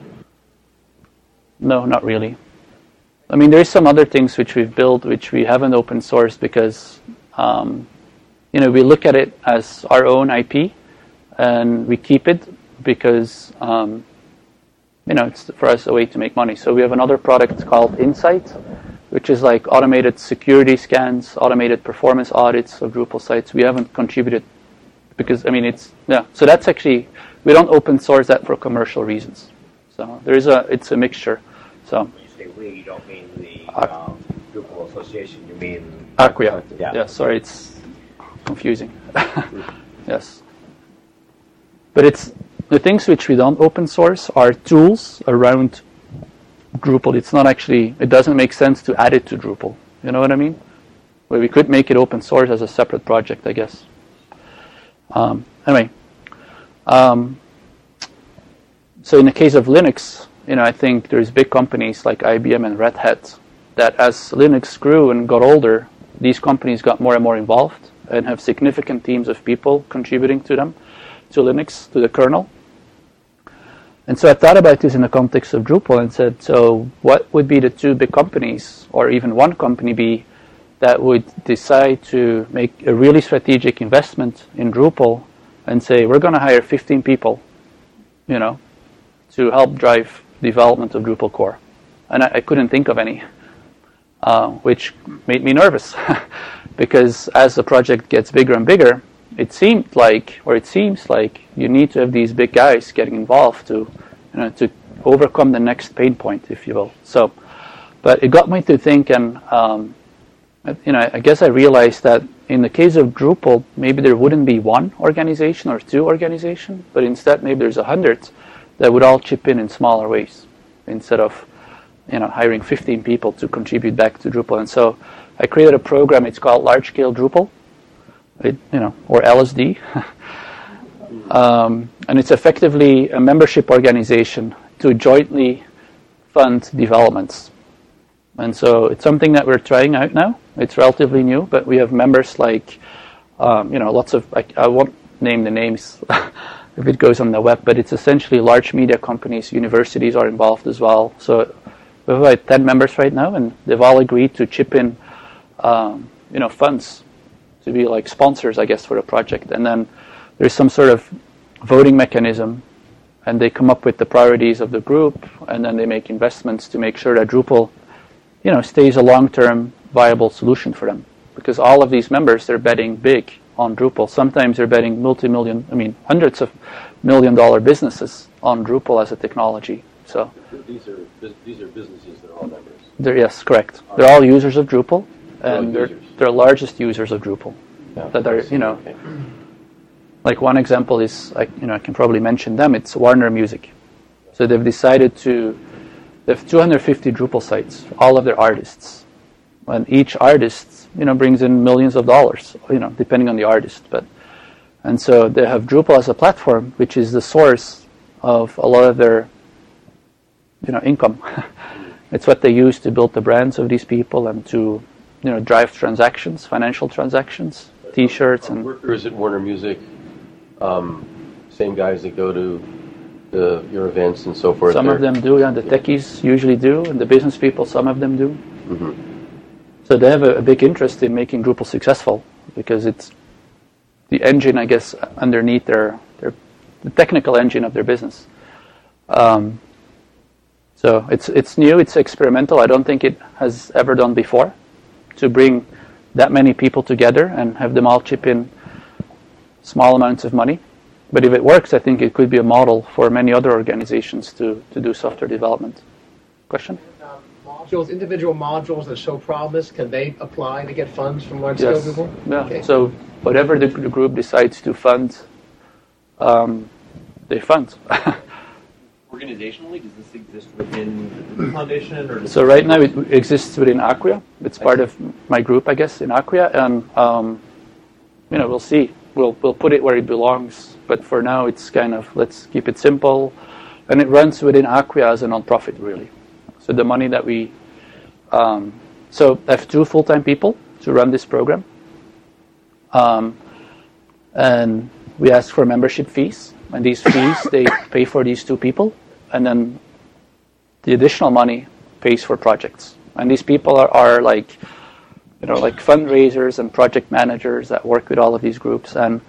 no, not really. I mean, there's some other things which we've built which we haven't open sourced because, um, you know, we look at it as our own I P, and we keep it because, um, you know, it's for us a way to make money. So we have another product called Insight, which is like automated security scans, automated performance audits of Drupal sites. We haven't contributed because, I mean, it's, yeah. So that's actually, we don't open source that for commercial reasons. So there is a, it's a mixture. So. When you say we, you don't mean the Ac- um, Drupal Association, you mean... Acquia. Yeah. Yeah, sorry, it's confusing. Yes. But it's the things which we don't open source are tools around Drupal. It's not actually, it doesn't make sense to add it to Drupal. You know what I mean? Where we could make it open source as a separate project, I guess. Um, anyway. Um, so in the case of Linux, you know, I think there's big companies like I B M and Red Hat that as Linux grew and got older, these companies got more and more involved and have significant teams of people contributing to them, to Linux, to the kernel. And so I thought about this in the context of Drupal and said, so what would be the two big companies, or even one company be, that would decide to make a really strategic investment in Drupal and say, we're going to hire fifteen people, you know, to help drive development of Drupal core. And I, I couldn't think of any, uh, which made me nervous. Because as the project gets bigger and bigger, it seemed like, or it seems like, you need to have these big guys getting involved to, you know, to overcome the next pain point, if you will. So, but it got me to think, and um, you know, I guess I realized that in the case of Drupal, maybe there wouldn't be one organization or two organizations, but instead maybe there's a hundred that would all chip in in smaller ways, instead of, you know, hiring fifteen people to contribute back to Drupal. And so I created a program. It's called Large Scale Drupal, it, you know, or L S D, um, and it's effectively a membership organization to jointly fund developments. And so it's something that we're trying out now. It's relatively new, but we have members like, um, you know, lots of, I, I won't name the names if it goes on the web, but it's essentially large media companies, universities are involved as well. So we have about ten members right now, and they've all agreed to chip in, um, you know, funds to be like sponsors, I guess, for the project. And then there's some sort of voting mechanism, and they come up with the priorities of the group, and then they make investments to make sure that Drupal, you know, stays a long-term viable solution for them. Because all of these members, they're betting big on Drupal. Sometimes they're betting multi-million, I mean, hundreds of million-dollar businesses on Drupal as a technology. So these are bus- these are businesses that are all members. they're, yes, correct. They're all users of Drupal, They're all and they're users. they're largest users of Drupal. Yeah, That are, I see. you know, Okay. like one example is, I, you know, I can probably mention them. It's Warner Music. So they've decided to, they have two hundred fifty Drupal sites, all of their artists, and each artist, you know, brings in millions of dollars, you know, depending on the artist. But and so they have Drupal as a platform, which is the source of a lot of their, you know, income. It's what they use to build the brands of these people and to, you know, drive transactions, financial transactions, T-shirts, Are and workers at Warner Music, um, same guys that go to the, your events and so forth. some of they're- them do, and the techies usually do, and the business people, some of them do. Mhm. So they have a, a big interest in making Drupal successful because it's the engine, I guess, underneath their, their the technical engine of their business. Um, so it's it's new, it's experimental. I don't think it has ever done before to bring that many people together and have them all chip in small amounts of money. But if it works, I think it could be a model for many other organizations to, to do software development. Question? Um, modules, individual modules that show promise, can they apply to get funds from large Yes. scale Google? Yeah. Okay. So whatever the, the group decides to fund, um, they fund. Organizationally, does this exist within the Google Foundation, or does So right now it exists within Acquia. It's part of my group, I guess, in Acquia, and um, you know, we'll see. We'll we'll put it where it belongs. But for now, it's kind of, let's keep it simple, and it runs within Acquia as a non-profit, really. So the money that we, um, so I have two full-time people to run this program, um, and we ask for membership fees, and these fees they pay for these two people, and then the additional money pays for projects. And these people are, are like, you know, like fundraisers and project managers that work with all of these groups, and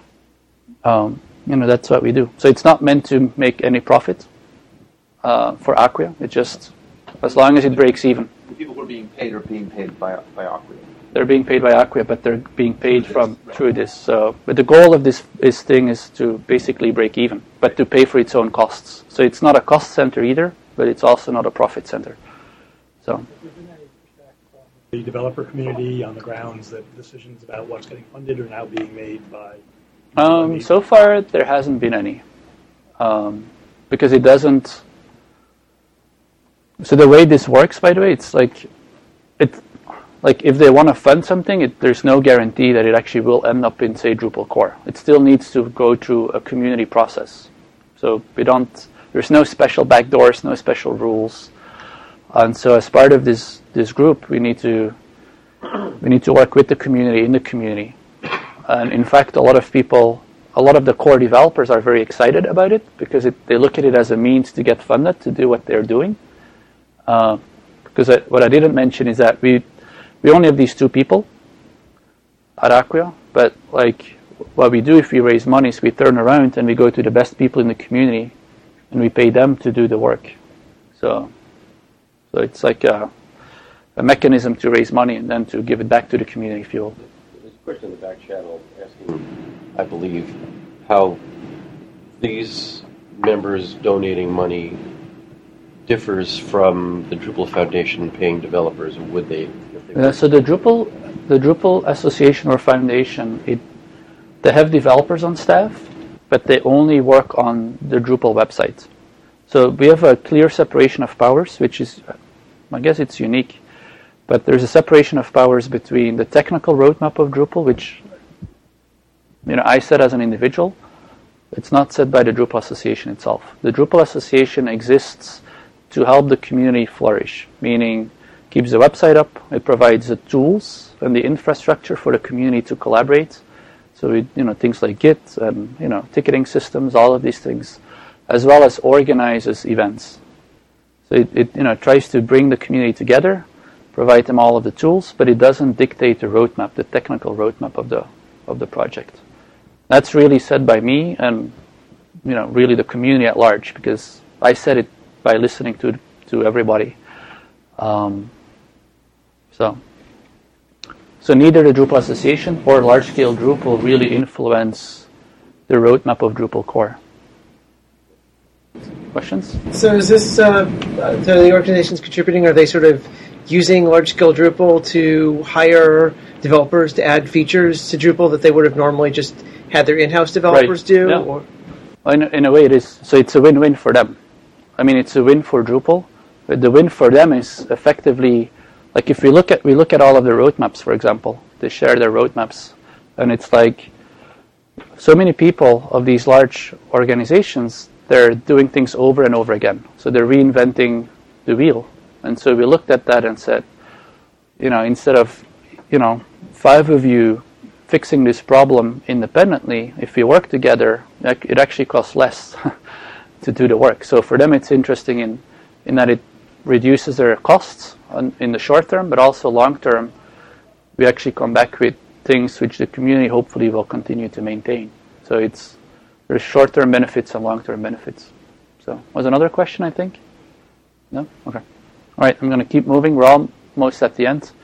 um, you know, that's what we do. So it's not meant to make any profit uh, for Acquia. It just, as long as it breaks even. the people who are being paid are being paid by by Acquia? They're being paid by Acquia, but they're being paid from through this. So, but the goal of this this thing is to basically break even, but to pay for its own costs. So it's not a cost center either, but it's also not a profit center. So. The developer community on the grounds that decisions about what's getting funded are now being made by. Um, so far, there hasn't been any, um, because it doesn't. So the way this works, by the way, it's like, it, like if they want to fund something, it, there's no guarantee that it actually will end up in, say, Drupal core. It still needs to go through a community process. So we don't. There's no special backdoors, no special rules, and so as part of this this group, we need to we need to work with the community in the community. And in fact, a lot of people, a lot of the core developers are very excited about it because it, they look at it as a means to get funded to do what they're doing. Uh, because I, what I didn't mention is that we we only have these two people at Acquia, but like what we do if we raise money is we turn around and we go to the best people in the community and we pay them to do the work. So, so it's like a, a mechanism to raise money and then to give it back to the community, if you will. There's a question in the back channel asking, I believe, how these members donating money differs from the Drupal Foundation paying developers. Would they? If they Uh, so the Drupal, the Drupal Association or Foundation, it they have developers on staff, but they only work on the Drupal website. So we have a clear separation of powers, which is, I guess it's unique, but there's a separation of powers between the technical roadmap of Drupal, which, you know, I set as an individual. It's not set by the Drupal Association itself. The Drupal Association exists to help the community flourish, meaning keeps the website up, it provides the tools and the infrastructure for the community to collaborate. So, it, you know, things like Git and, you know, ticketing systems, all of these things, as well as organizes events. So it, it, you know, tries to bring the community together, provide them all of the tools, but it doesn't dictate the roadmap, the technical roadmap of the of the project. That's really set by me and, you know, really the community at large, because I set it by listening to to everybody. Um, so. So neither the Drupal Association or large-scale Drupal really influence the roadmap of Drupal core. Questions? So is this, uh, uh, so the organizations contributing, are they sort of using large-scale Drupal to hire developers to add features to Drupal that they would have normally just had their in-house developers Right. do? Yeah. Or? Well, in, in a way it is. So it's a win-win for them. I mean, it's a win for Drupal, but the win for them is effectively, like if we look at we look at all of the roadmaps, for example, they share their roadmaps, and it's like so many people of these large organizations, they're doing things over and over again. So they're reinventing the wheel. And so we looked at that and said, you know, instead of, you know, five of you fixing this problem independently, if we work together, it actually costs less to do the work. So for them, it's interesting in, in that it reduces their costs on, in the short term, but also long term, we actually come back with things which the community hopefully will continue to maintain. So it's there's short-term benefits and long-term benefits. So was another question, I think? No? Okay. All right, I'm going to keep moving. We're almost at the end.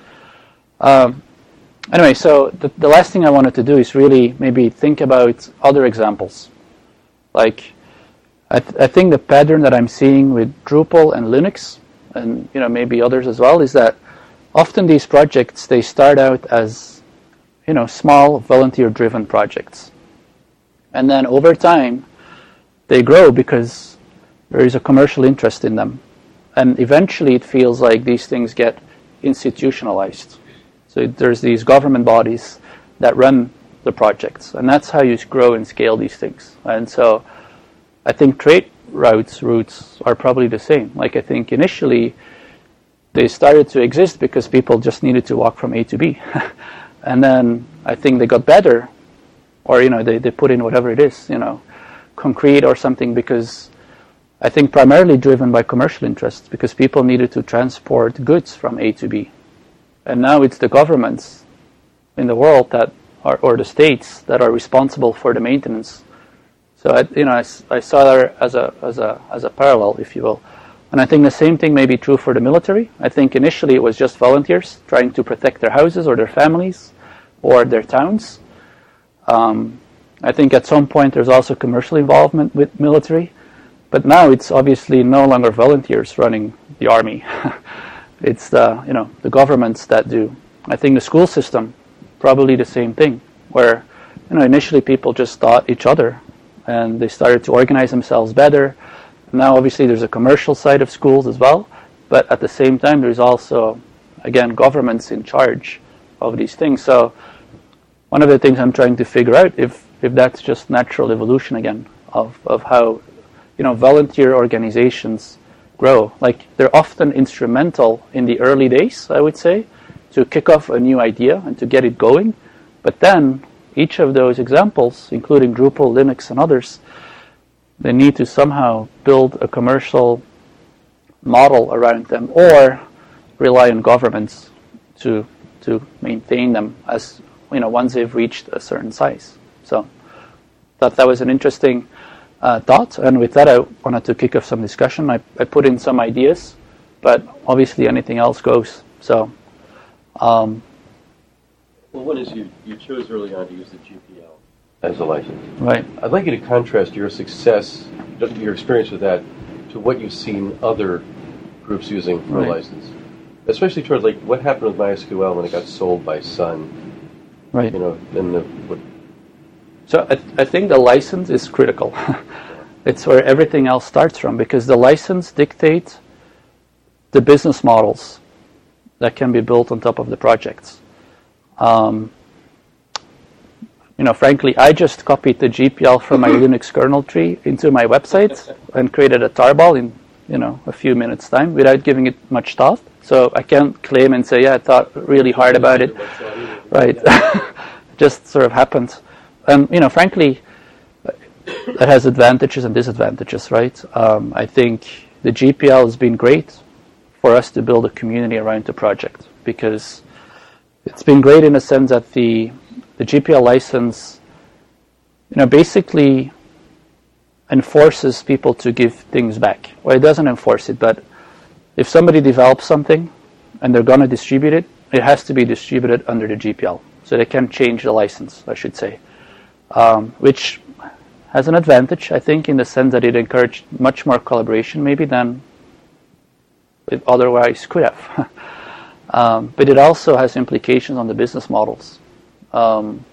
Um, anyway, so the, the last thing I wanted to do is really maybe think about other examples. Like, I, th- I think the pattern that I'm seeing with Drupal and Linux, and you know maybe others as well, is that often these projects, they start out as you know small volunteer-driven projects. And then over time, they grow because there is a commercial interest in them. And eventually it feels like these things get institutionalized. So there's these government bodies that run the projects. And that's how you grow and scale these things. And so I think trade routes, routes are probably the same. Like I think initially they started to exist because people just needed to walk from A to B. And then I think they got better. Or, you know, they, they put in whatever it is, you know, concrete or something, because I think primarily driven by commercial interests, because people needed to transport goods from A to B. And now it's the governments in the world that are, or the states that are responsible for the maintenance. So, I, you know, I, I saw that as a, as a, as a parallel, if you will. And I think the same thing may be true for the military. I think initially it was just volunteers trying to protect their houses or their families or their towns. Um, I think at some point there's also commercial involvement with military, but now it's obviously no longer volunteers running the army. It's the you know the governments that do. I think the school system, probably the same thing, where you know initially people just taught each other, and they started to organize themselves better. Now obviously there's a commercial side of schools as well, but at the same time there's also again governments in charge of these things. So one of the things I'm trying to figure out if, if that's just natural evolution again of, of how you know volunteer organizations grow. Like they're often instrumental in the early days, I would say, to kick off a new idea and to get it going. But then each of those examples, including Drupal, Linux, and others, they need to somehow build a commercial model around them or rely on governments to to maintain them as you know, once they've reached a certain size. So, thought that was an interesting uh, thought, and with that I wanted to kick off some discussion. I, I put in some ideas, but obviously anything else goes. So, um, well, one is you, you chose early on to use the G P L as a license. Right. I'd like you to contrast your success, your experience with that, to what you've seen other groups using for right. a license. Especially toward like what happened with MySQL when it got sold by Sun. Right. You know, in the what? So I, th- I think the license is critical. It's where everything else starts from, because the license dictates the business models that can be built on top of the projects. Um, you know, frankly, I just copied the G P L from my Linux kernel tree into my website and created a tarball in you know a few minutes time without giving it much thought. So I can't claim and say, yeah, I thought really hard about it. Right. Just sort of happened. And, you know, frankly, it has advantages and disadvantages, right? Um, I think the G P L has been great for us to build a community around the project, because it's been great in the sense that the, the G P L license, you know, basically enforces people to give things back. Well, it doesn't enforce it, but if somebody develops something and they're going to distribute it, it has to be distributed under the G P L. So they can change the license, I should say, um, which has an advantage, I think, in the sense that it encouraged much more collaboration maybe than it otherwise could have. um, but it also has implications on the business models. Um,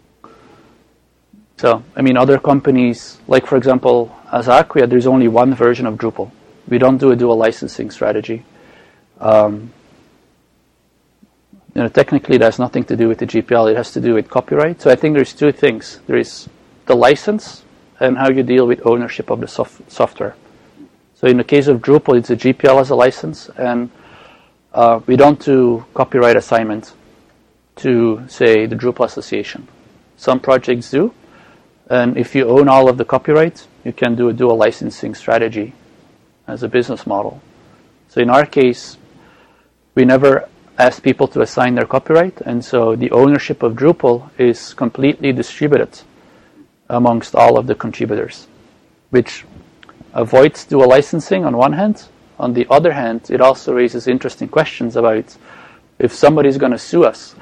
so, I mean, other companies, like for example, as Acquia, there's only one version of Drupal. We don't do a dual licensing strategy. Um, you know, technically, it has nothing to do with the G P L. It has to do with copyright. So I think there's two things. There is the license and how you deal with ownership of the sof- software. So in the case of Drupal, it's a G P L as a license, and uh, we don't do copyright assignment to, say, the Drupal Association. Some projects do, and if you own all of the copyright, you can do a dual licensing strategy as a business model. So in our case, we never ask people to assign their copyright, and so the ownership of Drupal is completely distributed amongst all of the contributors, which avoids dual licensing on one hand. On the other hand, it also raises interesting questions about if somebody's going to sue us.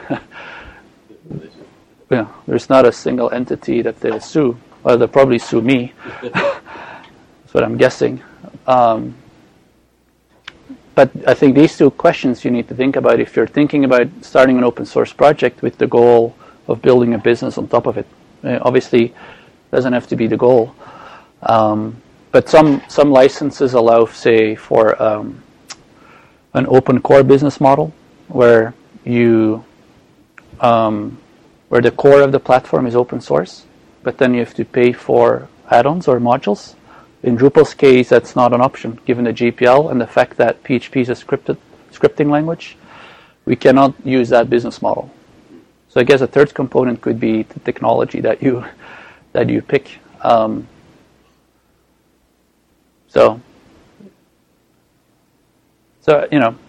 Yeah, there's not a single entity that they'll sue. Well, they'll probably sue me. That's what I'm guessing. Um, but I think these two questions you need to think about if you're thinking about starting an open source project with the goal of building a business on top of it. Uh, obviously, it doesn't have to be the goal. Um, but some, some licenses allow, say, for um, an open core business model where you um, where the core of the platform is open source, but then you have to pay for add-ons or modules. In Drupal's case, that's not an option, given the G P L and the fact that P H P is a scripted scripting language. We cannot use that business model. So I guess a third component could be the technology that you that you pick. Um, so, so you know,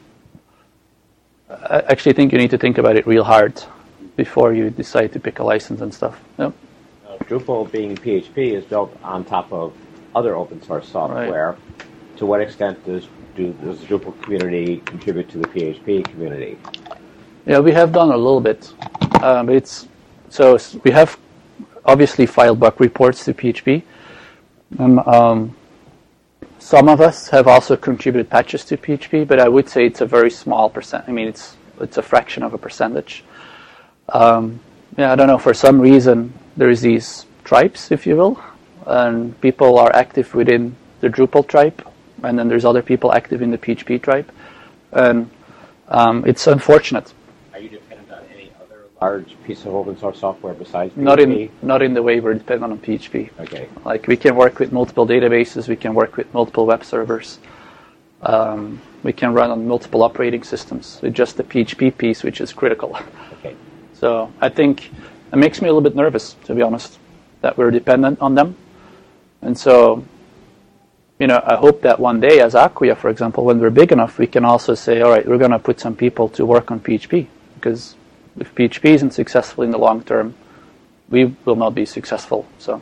I actually think you need to think about it real hard before you decide to pick a license and stuff. Yep. Uh, Drupal, being P H P, is built on top of other open source software. Right. To what extent does do, does the Drupal community contribute to the P H P community? Yeah, we have done a little bit. Um, it's so we have obviously filed bug reports to P H P. And, um, some of us have also contributed patches to P H P, but I would say it's a very small percent. I mean, it's it's a fraction of a percentage. Um, yeah, I don't know. For some reason, there's these tribes, if you will, and people are active within the Drupal tribe, and then there's other people active in the P H P tribe, and um, it's unfortunate. Are you dependent on any other large piece of open source software besides P H P? Not in not in the way we're dependent on P H P. Okay. Like we can work with multiple databases, we can work with multiple web servers, um, we can run on multiple operating systems. It's just the P H P piece which is critical. Okay. So I think it makes me a little bit nervous, to be honest, that we're dependent on them. And so, you know, I hope that one day as Acquia, for example, when we're big enough, we can also say, all right, we're going to put some people to work on P H P. Because if P H P isn't successful in the long term, we will not be successful. So,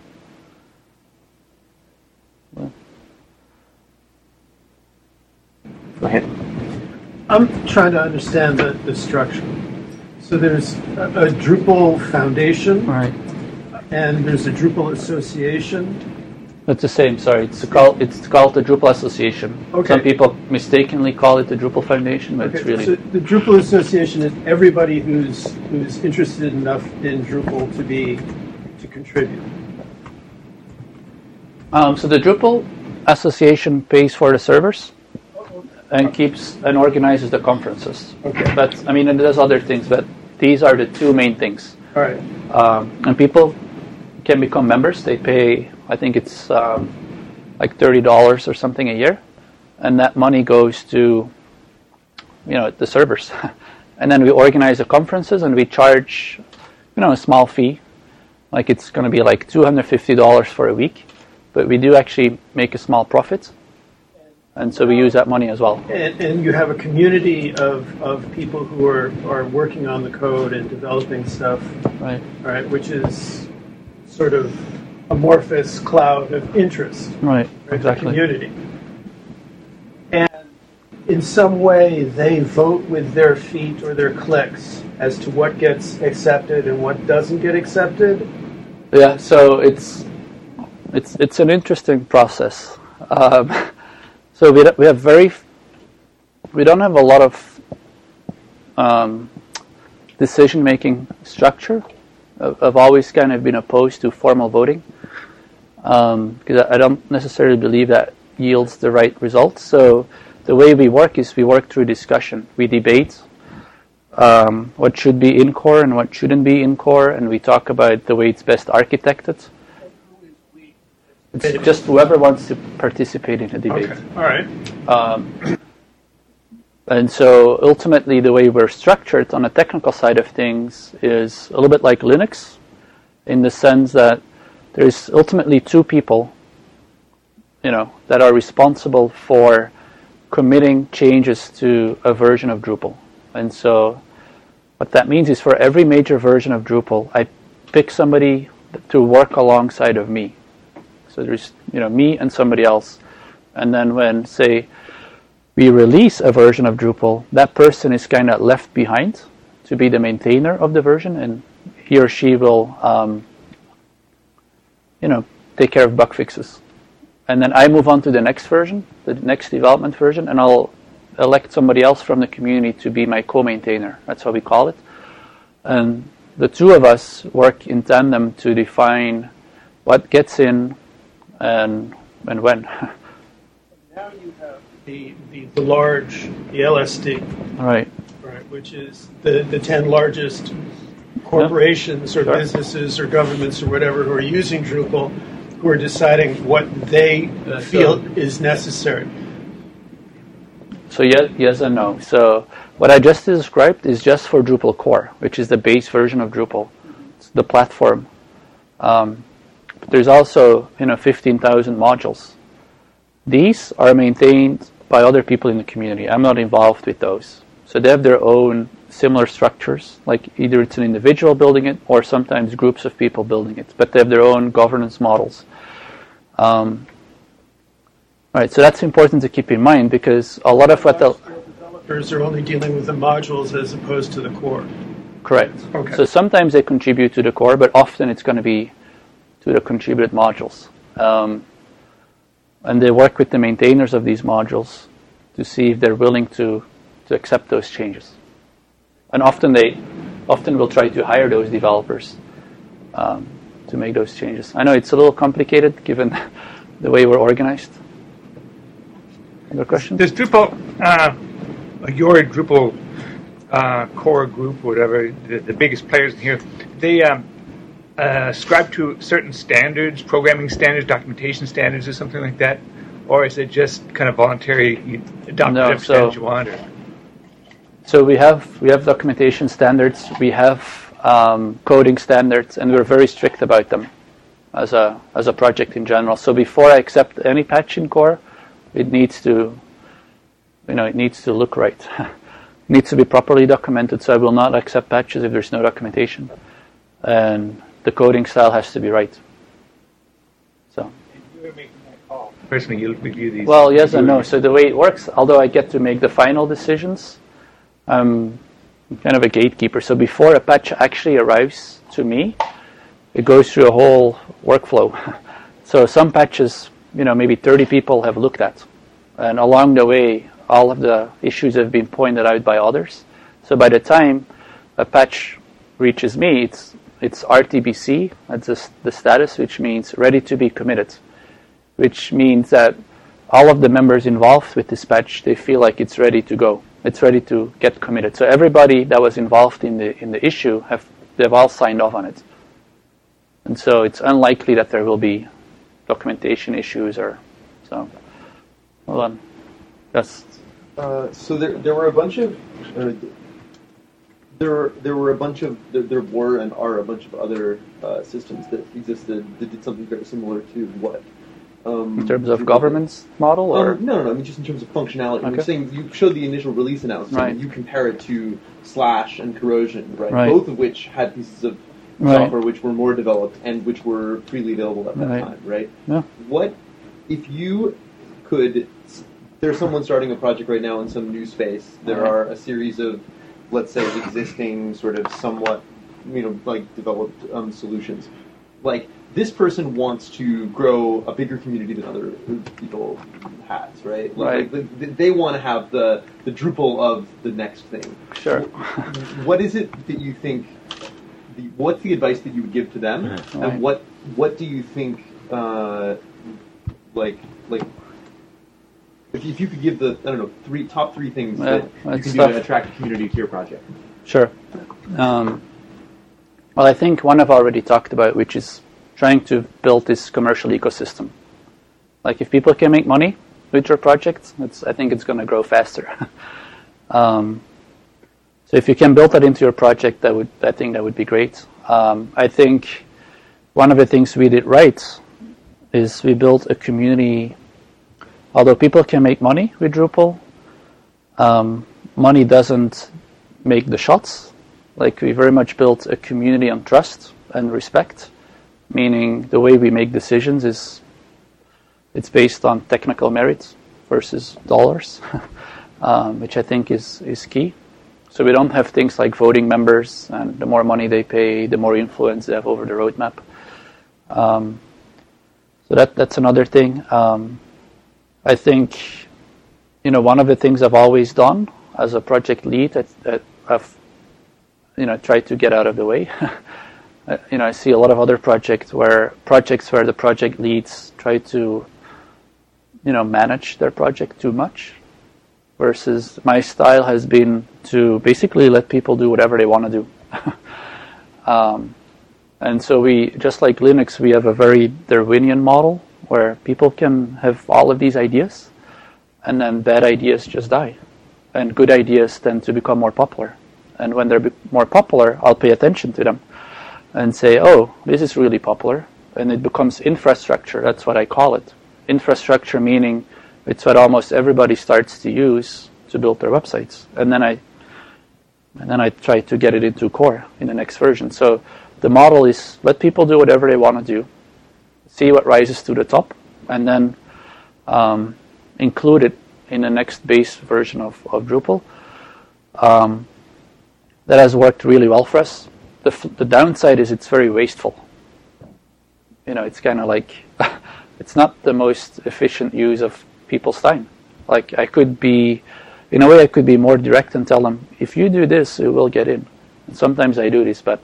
yeah. Go ahead. I'm trying to understand the, the structure. So there's a, a Drupal Foundation, Right. and there's a Drupal Association. It's the same, sorry. It's called, it's called the Drupal Association. Okay. Some people mistakenly call it the Drupal Foundation, but Okay, it's really... so the Drupal Association is everybody who's who's interested enough in Drupal to be to contribute. Um, so the Drupal Association pays for the servers and keeps and organizes the conferences. Okay. But, I mean, and there's other things, but these are the two main things. All right. Um, and people can become members. They pay, I think it's um, like thirty dollars or something a year. And that money goes to, you know, the servers. And then we organize the conferences and we charge, you know, a small fee. Like it's going to be like two hundred fifty dollars for a week. But we do actually make a small profit. And so we use that money as well. And, and you have a community of, of people who are, are working on the code and developing stuff, Right. all right, which is sort of amorphous cloud of interest. Right, right, exactly. The community. And in some way, they vote with their feet or their clicks as to what gets accepted and what doesn't get accepted. Yeah, so it's it's it's an interesting process. Um, so we we have very we don't have a lot of um, decision making structure. I've always kind of been opposed to formal voting um, because I don't necessarily believe that yields the right results. So the way we work is we work through discussion. We debate um, what should be in core and what shouldn't be in core, and we talk about the way it's best architected. It's just whoever wants to participate in a debate. Okay. All right. Um, and so ultimately the way we're structured on the technical side of things is a little bit like Linux, in the sense that there's ultimately two people, you know, that are responsible for committing changes to a version of Drupal. And so what that means is for every major version of Drupal, I pick somebody to work alongside of me. So there's, you know, me and somebody else. And then when, say, we release a version of Drupal, that person is kind of left behind to be the maintainer of the version, and he or she will, um, you know, take care of bug fixes. And then I move on to the next version, the next development version, and I'll elect somebody else from the community to be my co-maintainer. That's how we call it. And the two of us work in tandem to define what gets in and and when. Now you have the, the, the large, the L S D, Right. right, which is the, the ten largest corporations or Sure. businesses or governments or whatever who are using Drupal, who are deciding what they uh, feel is necessary. So yes, yes and no. So what I just described is just for Drupal core, which is the base version of Drupal. It's the platform. Um, but there's also, you know, fifteen thousand modules. These are maintained by other people in the community. I'm not involved with those. So they have their own similar structures, like either it's an individual building it or sometimes groups of people building it, but they have their own governance models. Um, all right, so that's important to keep in mind, because a lot of what the Developers are only dealing with the modules as opposed to the core. correct. Okay. So sometimes they contribute to the core, but often it's going to be to the contributed modules. Um, and they work with the maintainers of these modules to see if they're willing to, to accept those changes. And often they often will try to hire those developers um, to make those changes. I know it's a little complicated given the way we're organized. Other questions? Does Drupal, uh, like your Drupal uh, core group, or whatever, the, the biggest players in here, they um, uh, ascribe to certain standards, programming standards, documentation standards, or something like that? Or is it just kind of voluntary, you adopt No, whatever so- standards you want? Or? So we have we have documentation standards, we have um, coding standards, and we're very strict about them as a as a project in general. So before I accept any patch in core, it needs to, you know, it needs to look right. It needs to be properly documented. So I will not accept patches if there's no documentation, and the coding style has to be right. So. You're making that call. Personally, you'll review these. Well, yes and no. So the way it works, although I get to make the final decisions, I'm kind of a gatekeeper. So before a patch actually arrives to me, it goes through a whole workflow. So some patches, you know, maybe thirty people have looked at. And along the way, all of the issues have been pointed out by others. So by the time a patch reaches me, it's it's R T B C, that's the, the status, which means ready to be committed, which means that all of the members involved with this patch, they feel like it's ready to go. It's ready to get committed. So everybody that was involved in the in the issue, have they've all signed off on it. And so it's unlikely that there will be documentation issues or so. Hold on. Yes. Uh, so there, there were a bunch of uh, there, there were a bunch of there, there were and are a bunch of other uh, systems that existed that did something very similar to what. Um, In terms of governance model, or um, no, no, no. I mean just in terms of functionality. Okay. You're saying you showed the initial release announcement, Right. and you compare it to Slash and Corrosion, right? Right. Both of which had pieces of Right. software which were more developed and which were freely available at that Right. time, right? Yeah. What if you could? There's someone starting a project right now in some new space. There Right. are a series of, let's say, existing sort of somewhat, you know, like developed um, solutions. Like this person wants to grow a bigger community than other people has, right? Like, Right. like, they want to have the, the Drupal of the next thing. Sure. What is it that you think? The, what's the advice that you would give to them, Right. and what what do you think? Uh, like like. If, if you could give the I don't know three top three things Yeah, that you that's can do tough. to attract a community to your project. Sure. Um, well, I think one I've already talked about, which is trying to build this commercial ecosystem. Like, if people can make money with your project, it's, I think it's going to grow faster. um, so if you can build that into your project, that would I think that would be great. Um, I think one of the things we did right is we built a community. Although people can make money with Drupal, um, money doesn't make the shots. Like, we very much built a community on trust and respect, meaning the way we make decisions is it's based on technical merit versus dollars, um, which I think is, is key. So we don't have things like voting members, and the more money they pay, the more influence they have over the roadmap. Um, so that that's another thing. Um, I think, you know, one of the things I've always done as a project lead, that, that I've, you know, tried to get out of the way. You know, I see a lot of other projects where projects where the project leads try to, you know, manage their project too much, versus my style has been to basically let people do whatever they want to do. um, and so we, just like Linux, we have a very Darwinian model, where people can have all of these ideas, and then bad ideas just die, and good ideas tend to become more popular. And when they're be- more popular, I'll pay attention to them and say, oh, this is really popular, and it becomes infrastructure. That's what I call it. Infrastructure meaning it's what almost everybody starts to use to build their websites, and then I and then I try to get it into core in the next version. So the model is let people do whatever they want to do, see what rises to the top, and then um, include it in the next base version of, of Drupal. Um, that has worked really well for us. The, f- the downside is it's very wasteful. You know, it's kind of like, it's not the most efficient use of people's time. Like, I could be, in a way I could be more direct and tell them, if you do this, you will get in. And sometimes I do this, but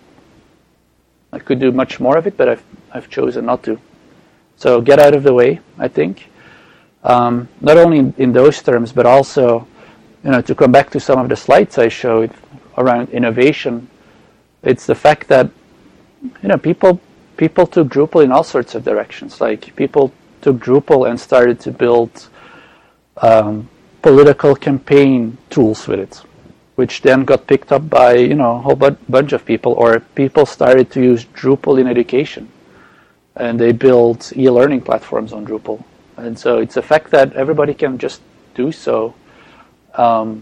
I could do much more of it, but I've, I've chosen not to. So get out of the way, I think. Um, not only in, in those terms, but also, you know, to come back to some of the slides I showed around innovation, it's the fact that, you know, people people took Drupal in all sorts of directions. Like, people took Drupal and started to build um, political campaign tools with it, which then got picked up by, you know, a whole bu- bunch of people, or people started to use Drupal in education, and they built e-learning platforms on Drupal. And so it's the fact that everybody can just do so um,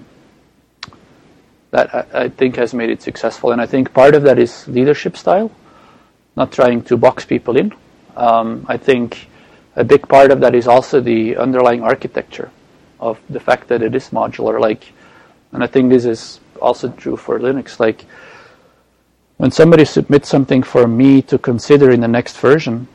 that I, I think has made it successful. And I think part of that is leadership style, not trying to box people in. Um, I think a big part of that is also the underlying architecture of the fact that it is modular. Like, and I think this is also true for Linux. Like, when somebody submits something for me to consider in the next version,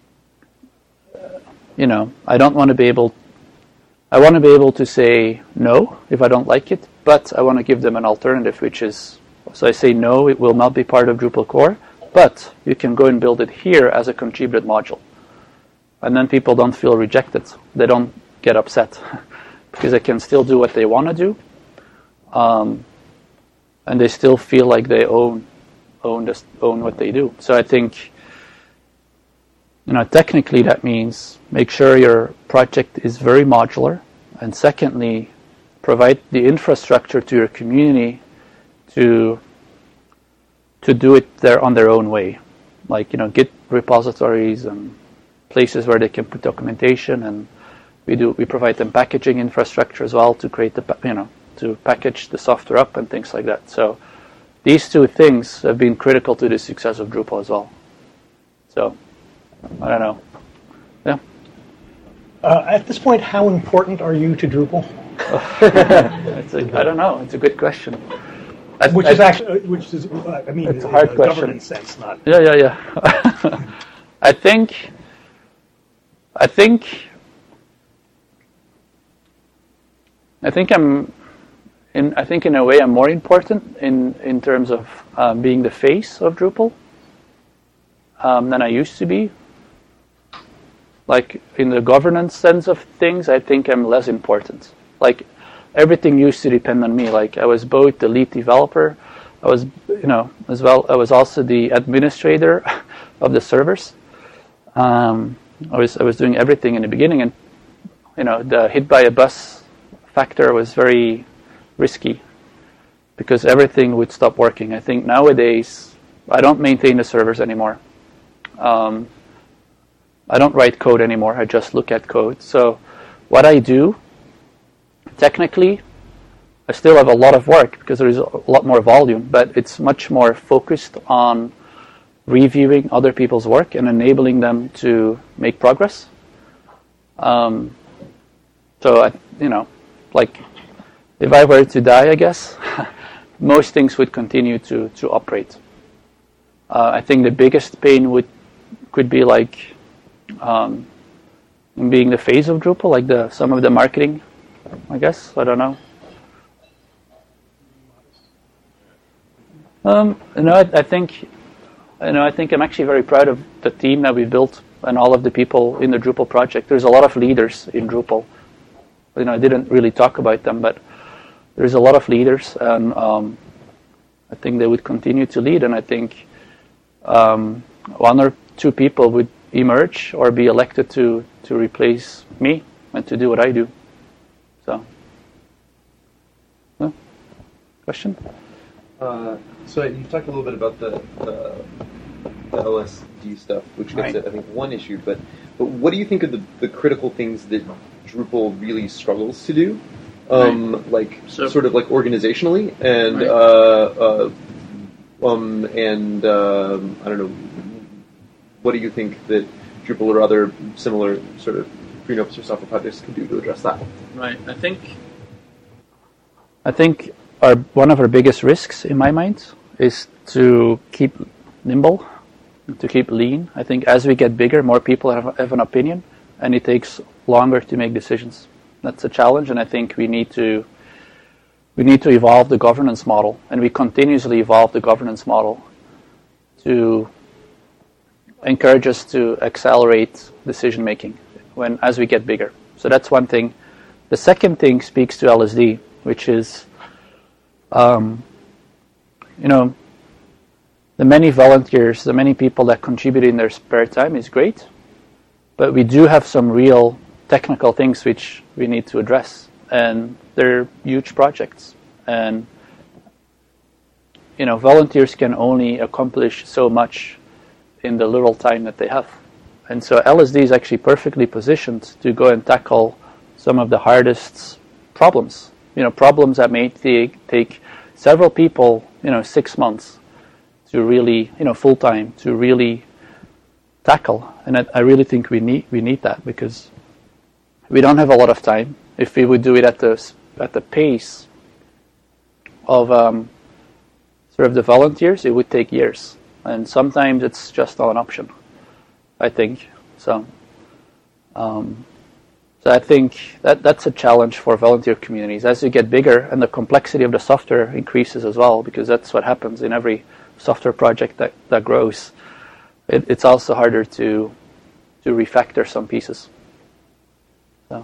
you know, I don't want to be able, I want to be able to say no if I don't like it, but I want to give them an alternative, which is, so I say no, it will not be part of Drupal core, but you can go and build it here as a contributed module. And then people don't feel rejected. They don't get upset because they can still do what they want to do, um, and they still feel like they own own this, own what they do. So I think, you know, technically that means make sure your project is very modular, and secondly, provide the infrastructure to your community to to do it there on their own way, like, you know, Git repositories and places where they can put documentation, and we do we provide them packaging infrastructure as well to create the, you know, to package the software up and things like that. So these two things have been critical to the success of Drupal as well. So I don't know. Yeah. Uh, at this point, how important are you to Drupal? it's a, I don't know. It's a good question. I, which I, is actually, which is, uh, I mean, it's in a hard a question. governance sense, not. Yeah, yeah, yeah. I think, I think, I think I'm, in, I think in a way I'm more important in, in terms of um, being the face of Drupal um, than I used to be. Like in the governance sense of things, I think I'm less important. Like everything used to depend on me. Like I was both the lead developer, I was, you know, as well. I was also the administrator of the servers. Um, I was I was doing everything in the beginning, and you know, the hit by a bus factor was very risky because everything would stop working. I think nowadays I don't maintain the servers anymore. Um, I don't write code anymore. I just look at code. So what I do, technically, I still have a lot of work because there is a lot more volume, but it's much more focused on reviewing other people's work and enabling them to make progress. Um, so, I, you know, like if I were to die, I guess, most things would continue to, to operate. Uh, I think the biggest pain would could be like um, being the face of Drupal, like the some of the marketing, I guess. I don't know. Um, no, I, I think, you know, I think I'm actually very proud of the team that we built and all of the people in the Drupal project. There's a lot of leaders in Drupal. You know, I didn't really talk about them, but there's a lot of leaders, and um, I think they would continue to lead. And I think um, one or two people would emerge or be elected to to replace me and to do what I do. So, no? Question? Uh, so you talked a little bit about the, the, the L S D stuff, which gets Right. at, I think, one issue. But but what do you think are the, the critical things that Drupal really struggles to do, um, Right. like So- sort of like organizationally and Right. uh, uh, um, and um, I don't know. What do you think that Drupal or other similar sort of free and open source software projects can do to address that? Right. I think. I think our one of our biggest risks, in my mind, is to keep nimble, to keep lean. I think as we get bigger, more people have, have an opinion, and it takes longer to make decisions. That's a challenge, and I think we need to we need to evolve the governance model, and we continuously evolve the governance model to encourage us to accelerate decision making when as we get bigger. So that's one thing. The second thing speaks to L S D, which is, um, you know, the many volunteers, the many people that contribute in their spare time is great, but we do have some real technical things which we need to address, and they're huge projects. And you know, volunteers can only accomplish so much in the little time that they have. And so L S D is actually perfectly positioned to go and tackle some of the hardest problems. You know, problems that may take, take several people, you know, six months to really, you know, full time to really tackle. And I, I really think we need we need that because we don't have a lot of time. If we would do it at the at the pace of um, sort of the volunteers, it would take years. And sometimes it's just not an option, I think. So, um, so I think that that's a challenge for volunteer communities. As you get bigger and the complexity of the software increases as well, because that's what happens in every software project that, that grows. It, it's also harder to to refactor some pieces. So,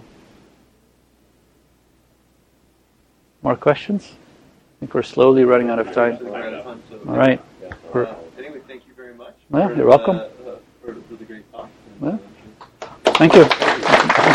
more questions? I think we're slowly running out of time. All right. We're, Anyway, thank you very much. Yeah, you're welcome. Uh, uh, for, for the great talk. Yeah. Thank you.